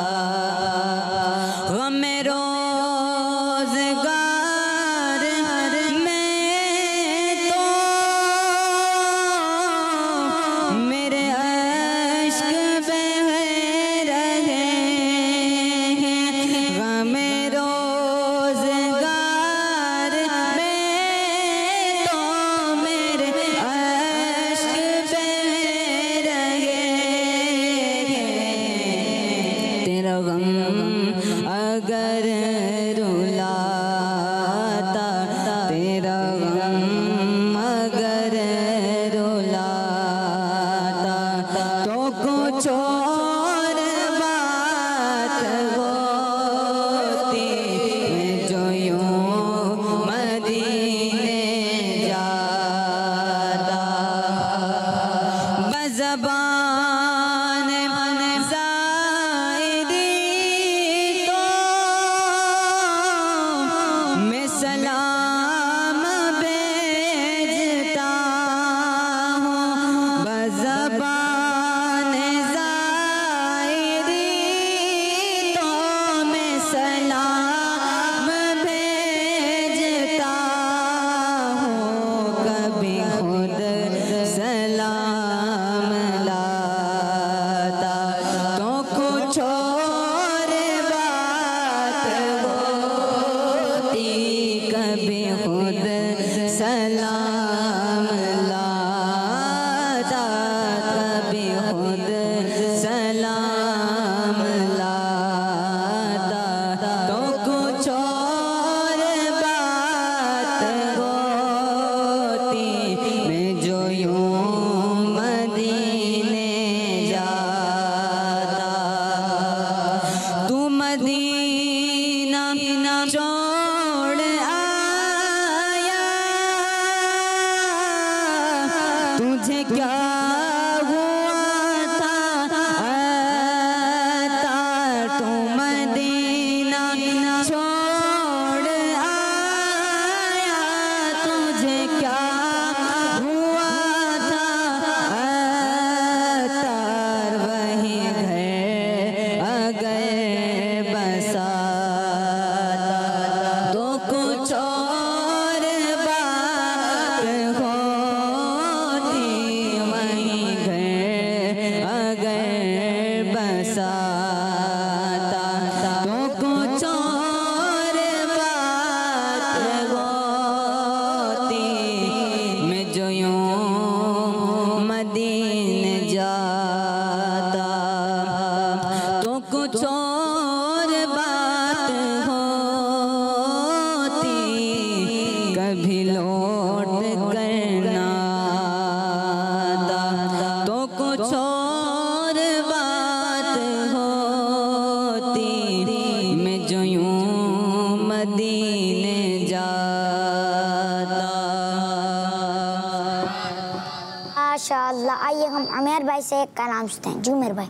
हमें रोज़गार में तो मेरे अश्क बह रहे हैं। हमें रोज़गार में तो मेरे अश्क बह रहे हैं। तेरा गम अगर रुलाता, तेरा गम अगर रुलाता, तो कुछ और बात होती। मैं जो यूं मदीने जाता, बज़बान ज़ाहिरी तो मैं सलाम भेजता हूँ। बज़बान ज़ाहिरी तो मैं सलाम भेजता हूँ। कभी खुद सलाम लाता, तो कुछ और बात होती। कभी खुद सलाम लाता, कभी खुद सलाम लाता, तो कुछ और बात होती। मैं जो यूं मदीने जाता, तू मदीना छोड़ आया, तुझे क्या हुआ था आता। तू मदीना छोड़ आया, तुझे क्या हुआ था आता। वही घर अगर बसाता, तो कुछ और बात होती। वहीं घर अगर बसाता, तो कुछ और बात होती। मैं जो यूं मदीने जाता, और बात होती मैं जो यूं मदीने जाता। माशाअल्लाह। आइए हम अमेर भाई से एक कलाम सुनते हैं। जी उमेर भाई।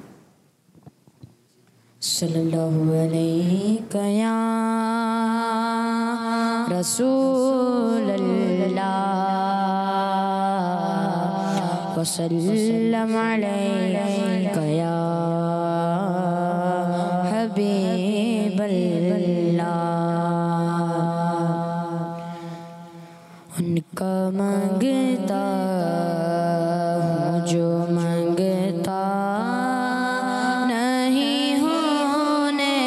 सल्लल्लाहु अलैहि या रसूल अल्लाह वसल्लम अलैका या हबीब अल्लाह। उनका मांगता हूँ जो मांगता नहीं होने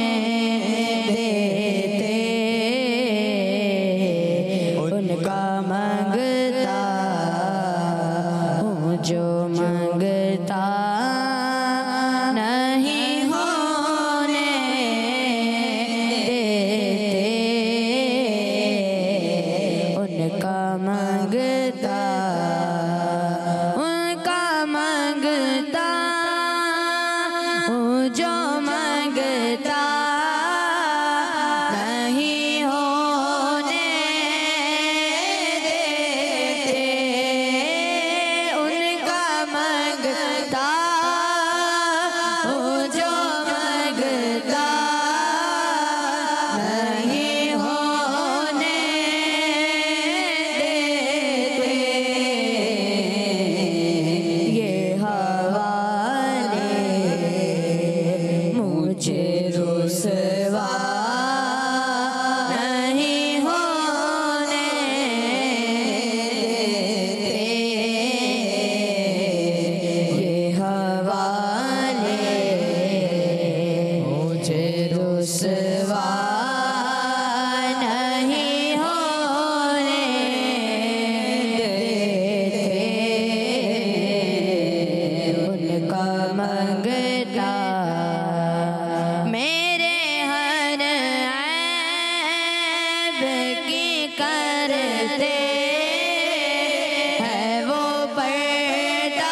देते। उनका मांगता हूँ जो मांगता नहीं होने देते। उनका मांगता उनका मांगता हूँ जो मांगता नहीं होने देते। उनका मांगता हूँ जो मांगता नहीं होने देते। ये हवाले मुझे रुसवा नहीं होने देते। ये हवाले मुझे रुसवा नहीं होने देते। उनका मंगता मेरे हर ऐब की करते है वो पर्दा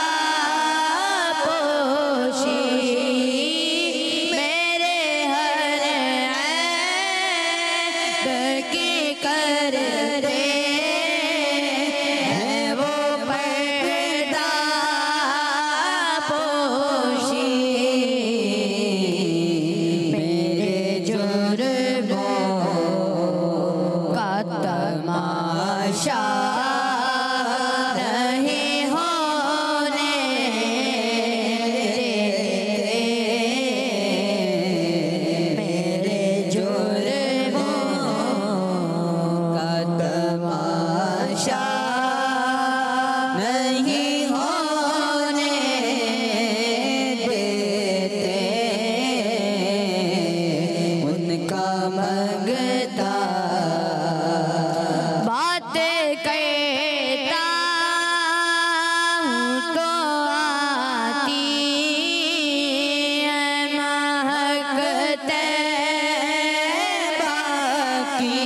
पोशी। मेरे हर ऐब की करते है वो पर्दा पोशी। मेरे जुर्मों का तमाशा नहीं होने देते। मेरे जुर्मों का तमाशा नहीं होने देते। उनका मंगता बातें कहता हूँ तो आती है महकते बाकी।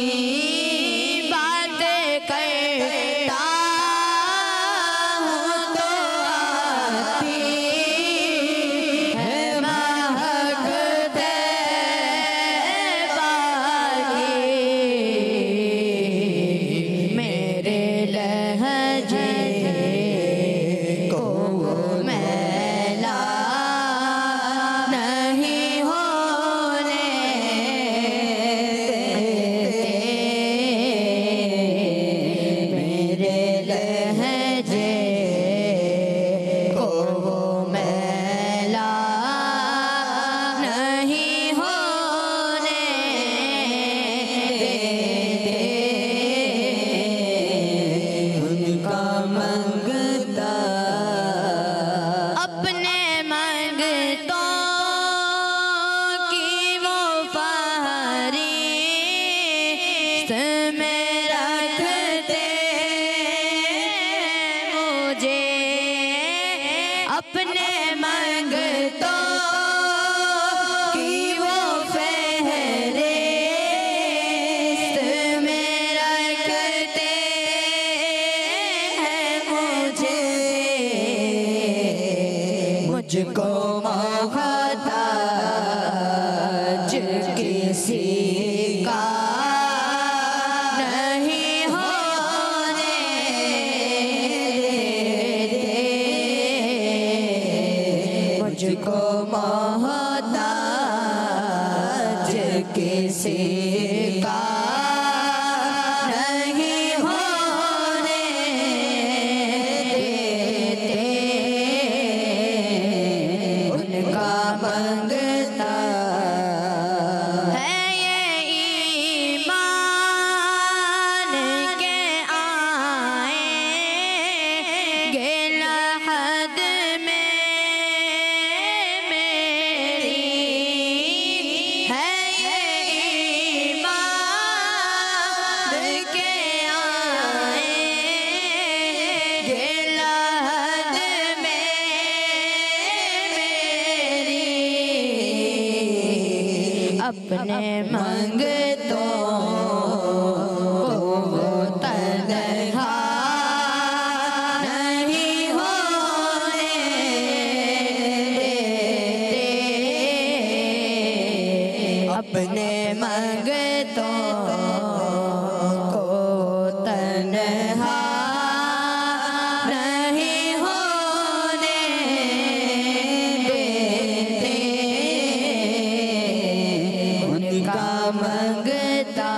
बातें कहता हूँ तो आती है महकते बाकी। मेरे लहजे को मैला नहीं होने देते। मेरे लहजे को मैला नहीं होने देते। उनका मंगता अपने मंगतों की वो फहरिस्त में रखते मुझे। अपने मंगतों की वो फहरिस्त में रखते हैं मुझे। मुझको मोहताज किसी का नहीं होने देते, मुझको मोहताज किसी का नहीं होने देते, उनका मंगता है ये ईमान के आएंगे लहद में मेरी, है ये ईमान के आएंगे लहद में मेरी, अपने मंगतों को तन्हा नहीं होने देते, अपने मंगतों को तन्हा नहीं होने देते, उनका मंगता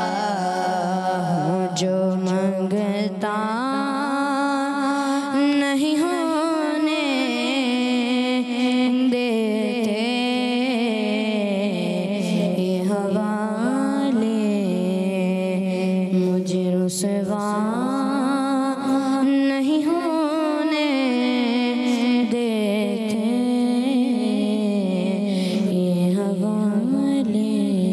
हूँ जो मंगता नहीं होने देते, ये हवाले मुझे रुसवा नहीं होने देते, ये हवाले।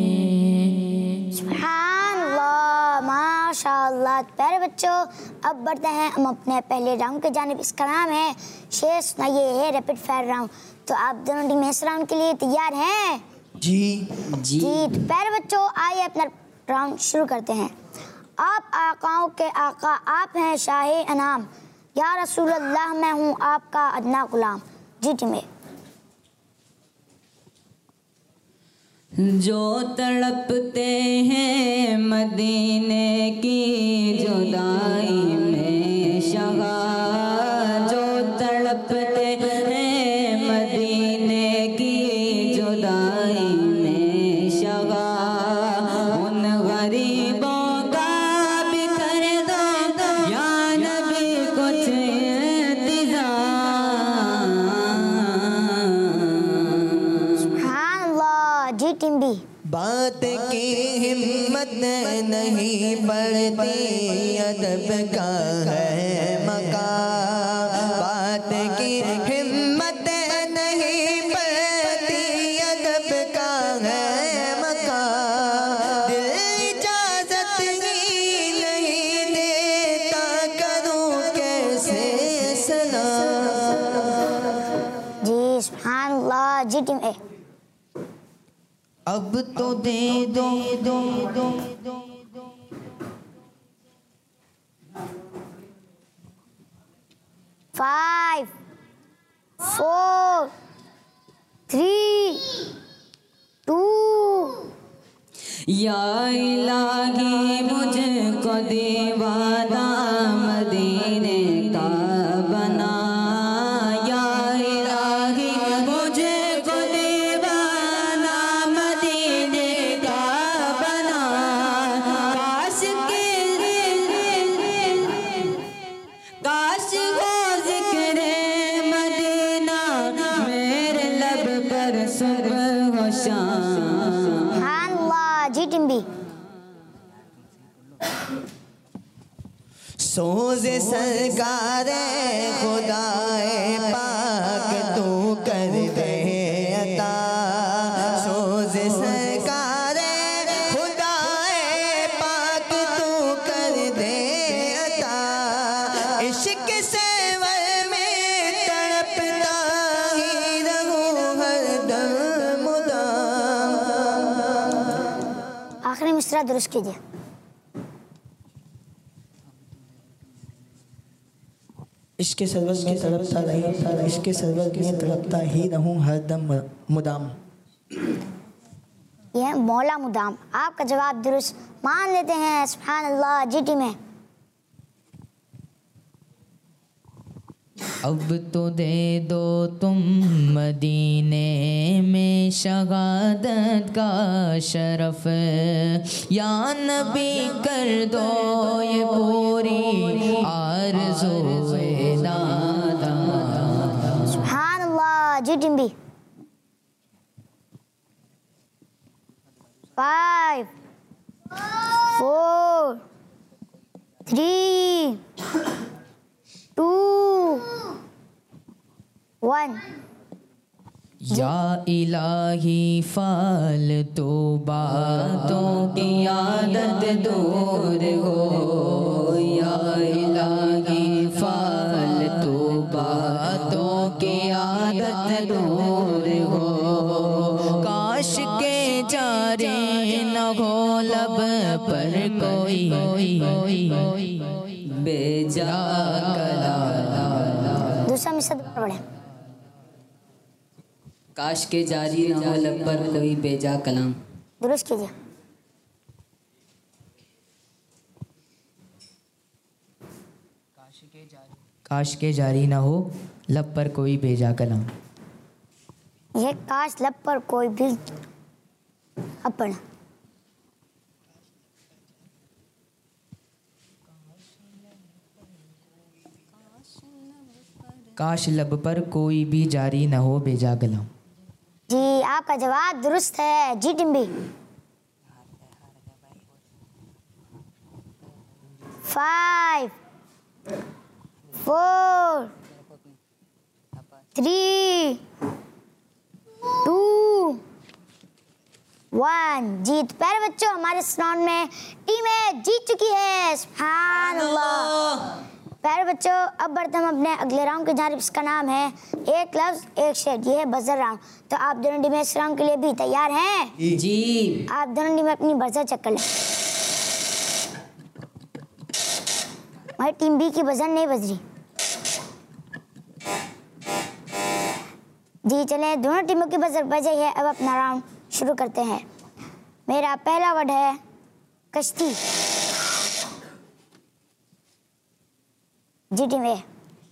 सुभानअल्लाह, माशाअल्लाह। प्यारे बच्चों, अब बढ़ते हैं हम अपने पहले राउंड के जानिब। इसका नाम है शेर सुनाइए है रैपिड फायर राउंड। तो आप दोनों टीम इस राउंड के लिए तैयार हैं? जी जी। तो प्यारे बच्चों, आइए अपना राउंड शुरू करते हैं। आप आकाओं के आका, आप हैं शाहे अनाम, या रसूल अल्लाह मैं हूँ आपका अदना गुलाम। जी टीम ए। जो तड़पते हैं मदीने की जुदाई में शगा, जो तड़पते हैं मदीने की जुदाई में शगा, उन गरीबों का भी कर दो या नबी कुछ इंतज़ाम। सुभानअल्लाह। जी टीम बी। बात की हिम्मत नहीं पड़ती, अदब का है मकाम, बात की हिम्मत नहीं पड़ती, अदब का है मकाम, दिल इजाजत ही नहीं देता, करूं कैसे सलाम। जी सुभानअल्लाह। जी टीम ए। अब तो दे दो दो दो दो फाइव, फोर, थ्री, टू। या इलाही मुझको दीवाना मदीने का बना, या इलाही मुझको दीवाना मदीने का बना, काश के काश हो जिक्रे मदीना मेरे लब पर सुबह हो शाम। सुभानअल्लाह। जी टीम बी। सोज़े सरकारे खुदाए पाक तू कर दे अता, सोज़े सरकारे खुदाए पाक तू कर दे अता, इश्क सेवर में तड़पता ही रहूं हरदम मुदाम। आखिरी मिसरा दुरुस्त कीजिए। इश्क़ सरवत में तड़पता रही, इश्क़ सरवत में तड़पता ही रहूं हरदम मुदाम। यह है मौला मुदाम। आपका जवाब दुरुस्त मान लेते हैं। सुभान अल्लाह। जीटी में अब तो दे दो तुम मदीने में शहादत का शरफ, या नबी कर दो ये पूरी आरज़ू नादा। सुभान अल्लाह। जीटी भी five four three two one. या इलाही फालतू बातों की आदत दूर हो, या इलाही फालतू बातों की आदत दूर हो। काश के जारे न हो लब पर कोई बेजा कलाम। दूसरा मिसर पढ़े। काश के जारी न हो लब पर कोई बेजा कलाम। दुरुस्त कीजिए। काश के जारी न हो लब पर कोई बेजा कलाम। यह काश लब पर कोई भी अपन। काश लब पर कोई भी जारी न हो बेजा कलाम। जी आपका जवाब दुरुस्त है। जी team B five four three two one. जीत प्यारे बच्चों, हमारे इस राउंड में टीमें जीत चुकी है। सुभान अल्लाह। प्यारे बच्चों, अब बढ़ते हम अपने अगले राउंड की जानिब। इसका नाम है एक लफ्ज एक शेर। ये है बजर राउंड। तो आप दोनों टीमें इस राउंड के लिए भी तैयार हैं? जी। आप दोनों टीमें अपनी बजर चेक कर लें। हमारी टीम बी की बजर नहीं बज रही। जी चलें, दोनों टीमों की बजर बज गई है। अब अपना राउंड शुरू करते हैं। मेरा पहला वर्ड है कश्ती। जी टीम ए।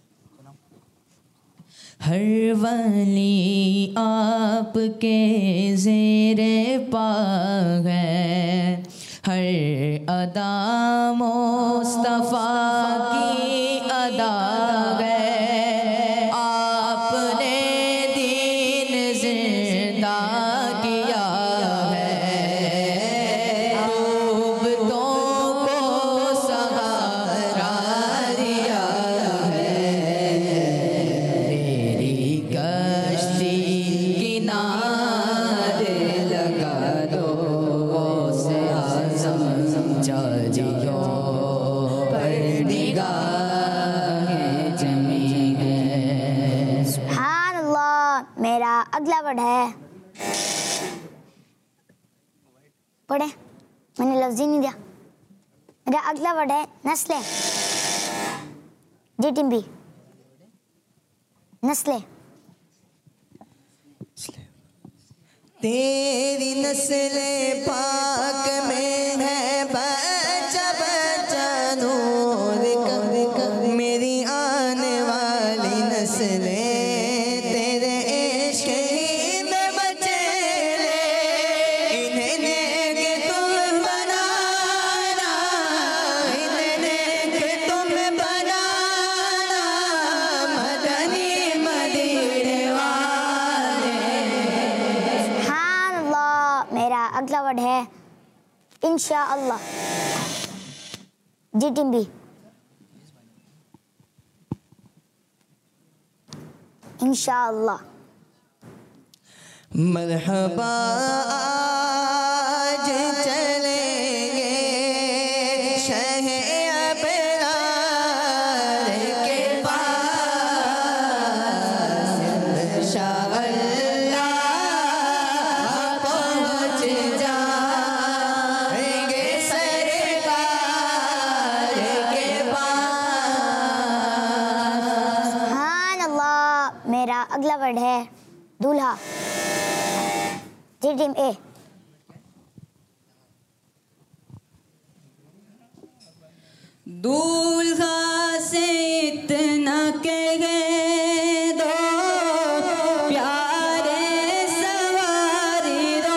हर वली आपके ज़ेरे पा है, हर अदा मुस्तफ़ा की अदा है। आपने दीन जिंदा किया है, डूबतों को सहारा दिया है। मेरी कश्ती किनारे लगा दो, से आज़म जाजियो पर निगाहें जमी है। सुभान अल्लाह। मेरा अगला वर्ड है, पढ़े, मैंने लफ्ज़ ही नहीं दिया। मेरा अगला वर्ड है नस्लें। जी टीम बी। नस्लें। तेरी नस्लें पाक में है बच्चा बच्चा नूर का, मेरी आने वाली नस्लें तेरे इश्क ही में बचेले। इन्हें नेक तुम बनाना, इन्हें नेक तुम बनाना, मदनी मदीने वाले। सुभान अल्लाह। मेरा अगला वर्ड है इंशाअल्लाह। जी टीम बी। इंशाअल्लाह। मरहबा आज चलेंगे शहे अबरार के पास, इंशाअल्लाह पहुँच जाएंगे सरकार के पास। मेरा अगला वर्ड है दूल्हा। जी टीम ए। दूल्हा से इतना कह दो प्यारे सवारी को,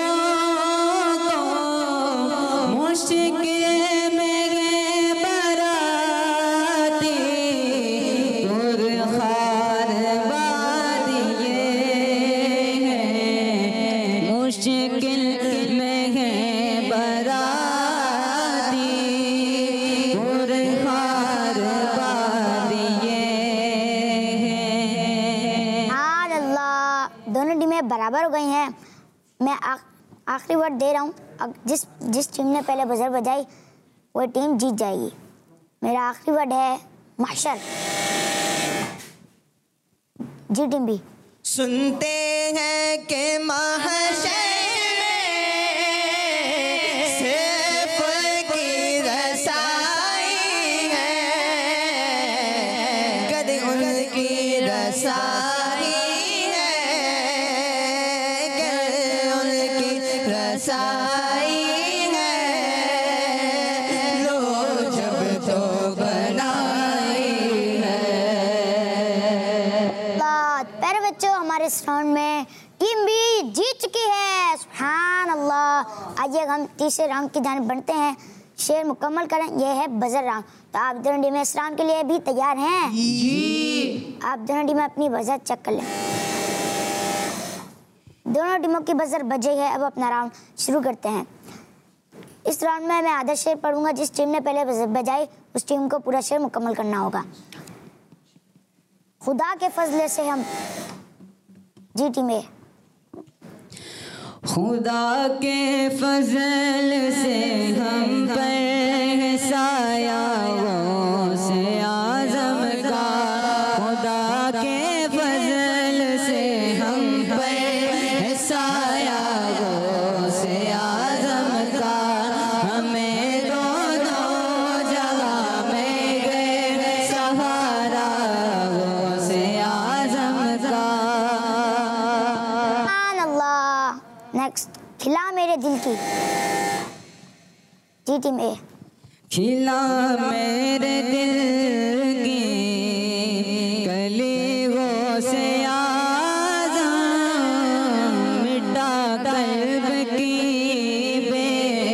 मुश्किल में गए बराती पुरखार बादिए हैं, मुश्किल में है बराती पुरखार बादिए हैं। हाँ अल्लाह, दोनों टीमें बराबर हो गई हैं। मैं आ, आखिरी वर्ड दे रहा हूँ, जिस जिस टीम ने पहले बजर बजाई वो टीम जीत जाएगी। मेरा आखिरी वर्ड है महशर। जी टीम बी। सुनते हैं कि महशर इस राउंड में टीम बी जीत चुकी है। सुभान अल्लाह। आइए हम तीसरे राउंड की जानिब बढ़ते हैं। शेर मुकम्मल करें, यह है बजर राउंड। तो आप दोनों टीमें इस राउंड के लिए भी तैयार हैं? जी। आप दोनों टीमें अपनी बजर चेक कर लें। दोनों टीमों की बजर बज गई है। अब अपना राउंड शुरू करते हैं। इस राउंड में मैं आधा शेर पढ़ूंगा, जिस टीम ने पहले बजर बजाई उस टीम को पूरा शेर मुकम्मल करना होगा। खुदा के फजले से हम जी टीम ए। खुदा के फजल से हम पर साया से आजम का, खुदा के फजल से हम पर साया से आजम का, हमें दोनों जगह में गए सहारा से आजम का। नेक्स्ट, खिला मेरे दिल की। जी टीम ए। खिला मेरे दिल की कलीगों से आज़ां, मिटा कल्ब की बे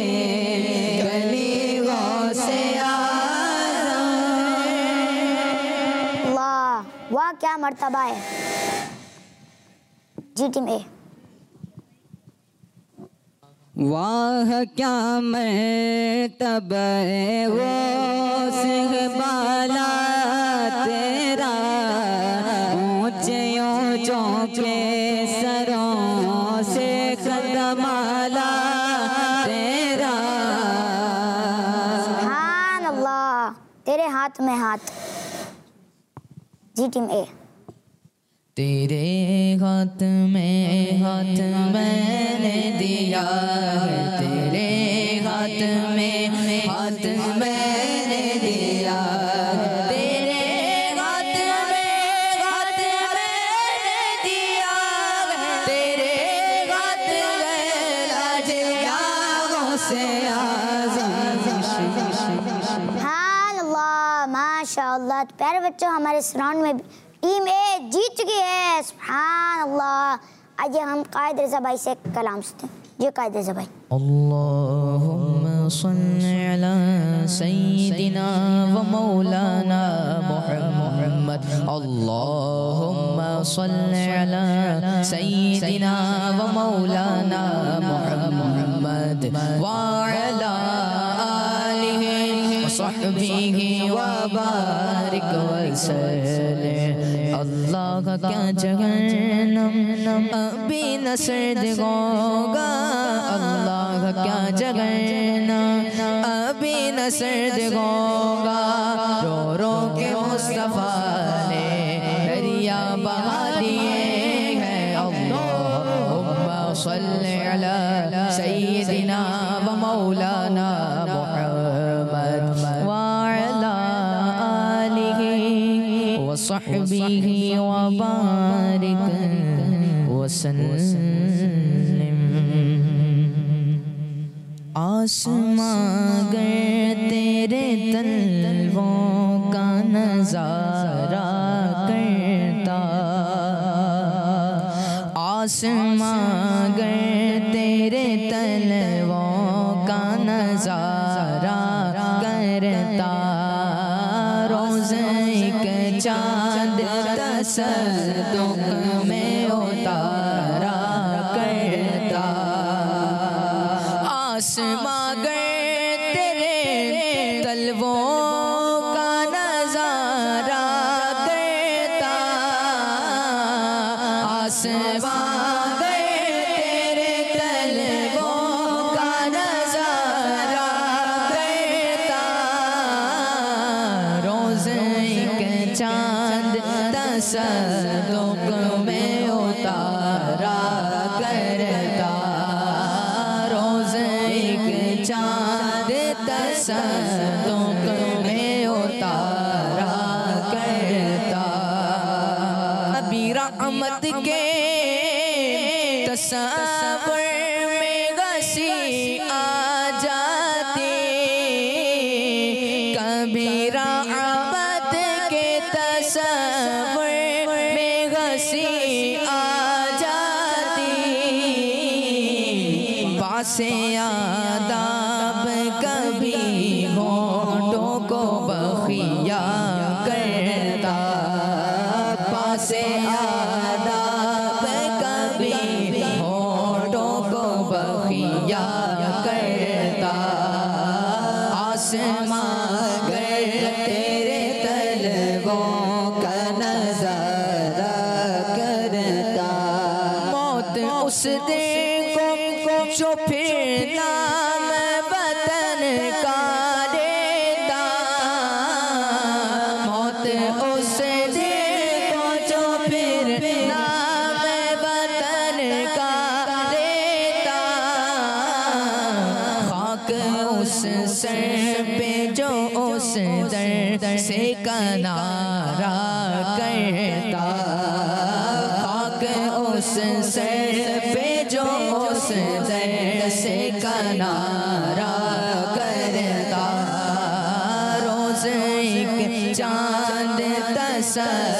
कलीगों से आज़ां। वाह वाह, क्या मर्तबा है। जी टीम ए। वाह क्या मर्तबा वो सिंहबाला तेरा, ऊंचे ऊंचों के सरों से कदमाला तेरा। सुभान अल्लाह, तेरे हाथ में हाथ। जी टीम ए। तेरे हाथ में हाथ मैंने दिया है, तेरे हाथ में हाथ मैंने दिया है, तेरे हाथ में हाथ मैंने दिया है, तेरे हाथ में लाजियाओं से आज़म। सुभान अल्लाह, माशाअल्लाह। तो प्यारे बच्चों, हमारे इस राउंड में टीम ए जीत चुकी है। सुभान अल्लाह। आइए हम कायद रज़ा भाई से कलाम सुनते हैं। जी कायद रज़ा भाई। अल्लाहुम्मा सल्ली अला सय्यिदिना व मौलाना मुहम्मद, अल्लाहुम्मा सल्ली अला सय्यिदिना व मौलाना मुहम्मद व अला आलिहि व सहबिहि व बारिक वसल्लिम। अल्लाह का क्या जहन्नम अभी न सर्द होगा, अल्लाह का क्या जहन्नम अभी न सर्द होगा। रो रो के मुस्तफा ने दरिया बहा दिए हैं। अल्लाहुम्मा सल्ली अला सय्यिदिना व मौलाना मुहम्मद व अला आलिहि व वसहबिही वबारिक वसल्लिम। आसमां गर तेरे तलवों का नजारा करता, आसमां गर तेरे तलवों का नजारा करता, रोज़े के चाँद तसद्दुक़ में उतारा करता। आसमां गर तेरे तलवों का नजारा करता, आसमां गर तेरे तलवों का नजारा करता, रोज़े के चाँद तसद्दुक़ में उतारा करता, रोज़े के चाँद तसद्दुक़ में उतारा करता। अभी रहमत के तसव्वुर में गसी आ जाती, कभी रहमत के तसव्वुर में गसी आ जाती, पासे आदाब कभी होठों को बखिया करता, पासे आदाब कभी होठों को बखिया करता। आसमां गर तेरे तलवों का नजारा करता, मौत उस दिन को जो फिर नाम वतन का देता, मौत उस दिन को जो फिर नाम वतन का देता, खाक उस सर पे जो उस दर्द से किनारा करता, खाक उस सर पे जो उस दर्द से किनारा करता, रोज़े के चाँद तसद्दुक़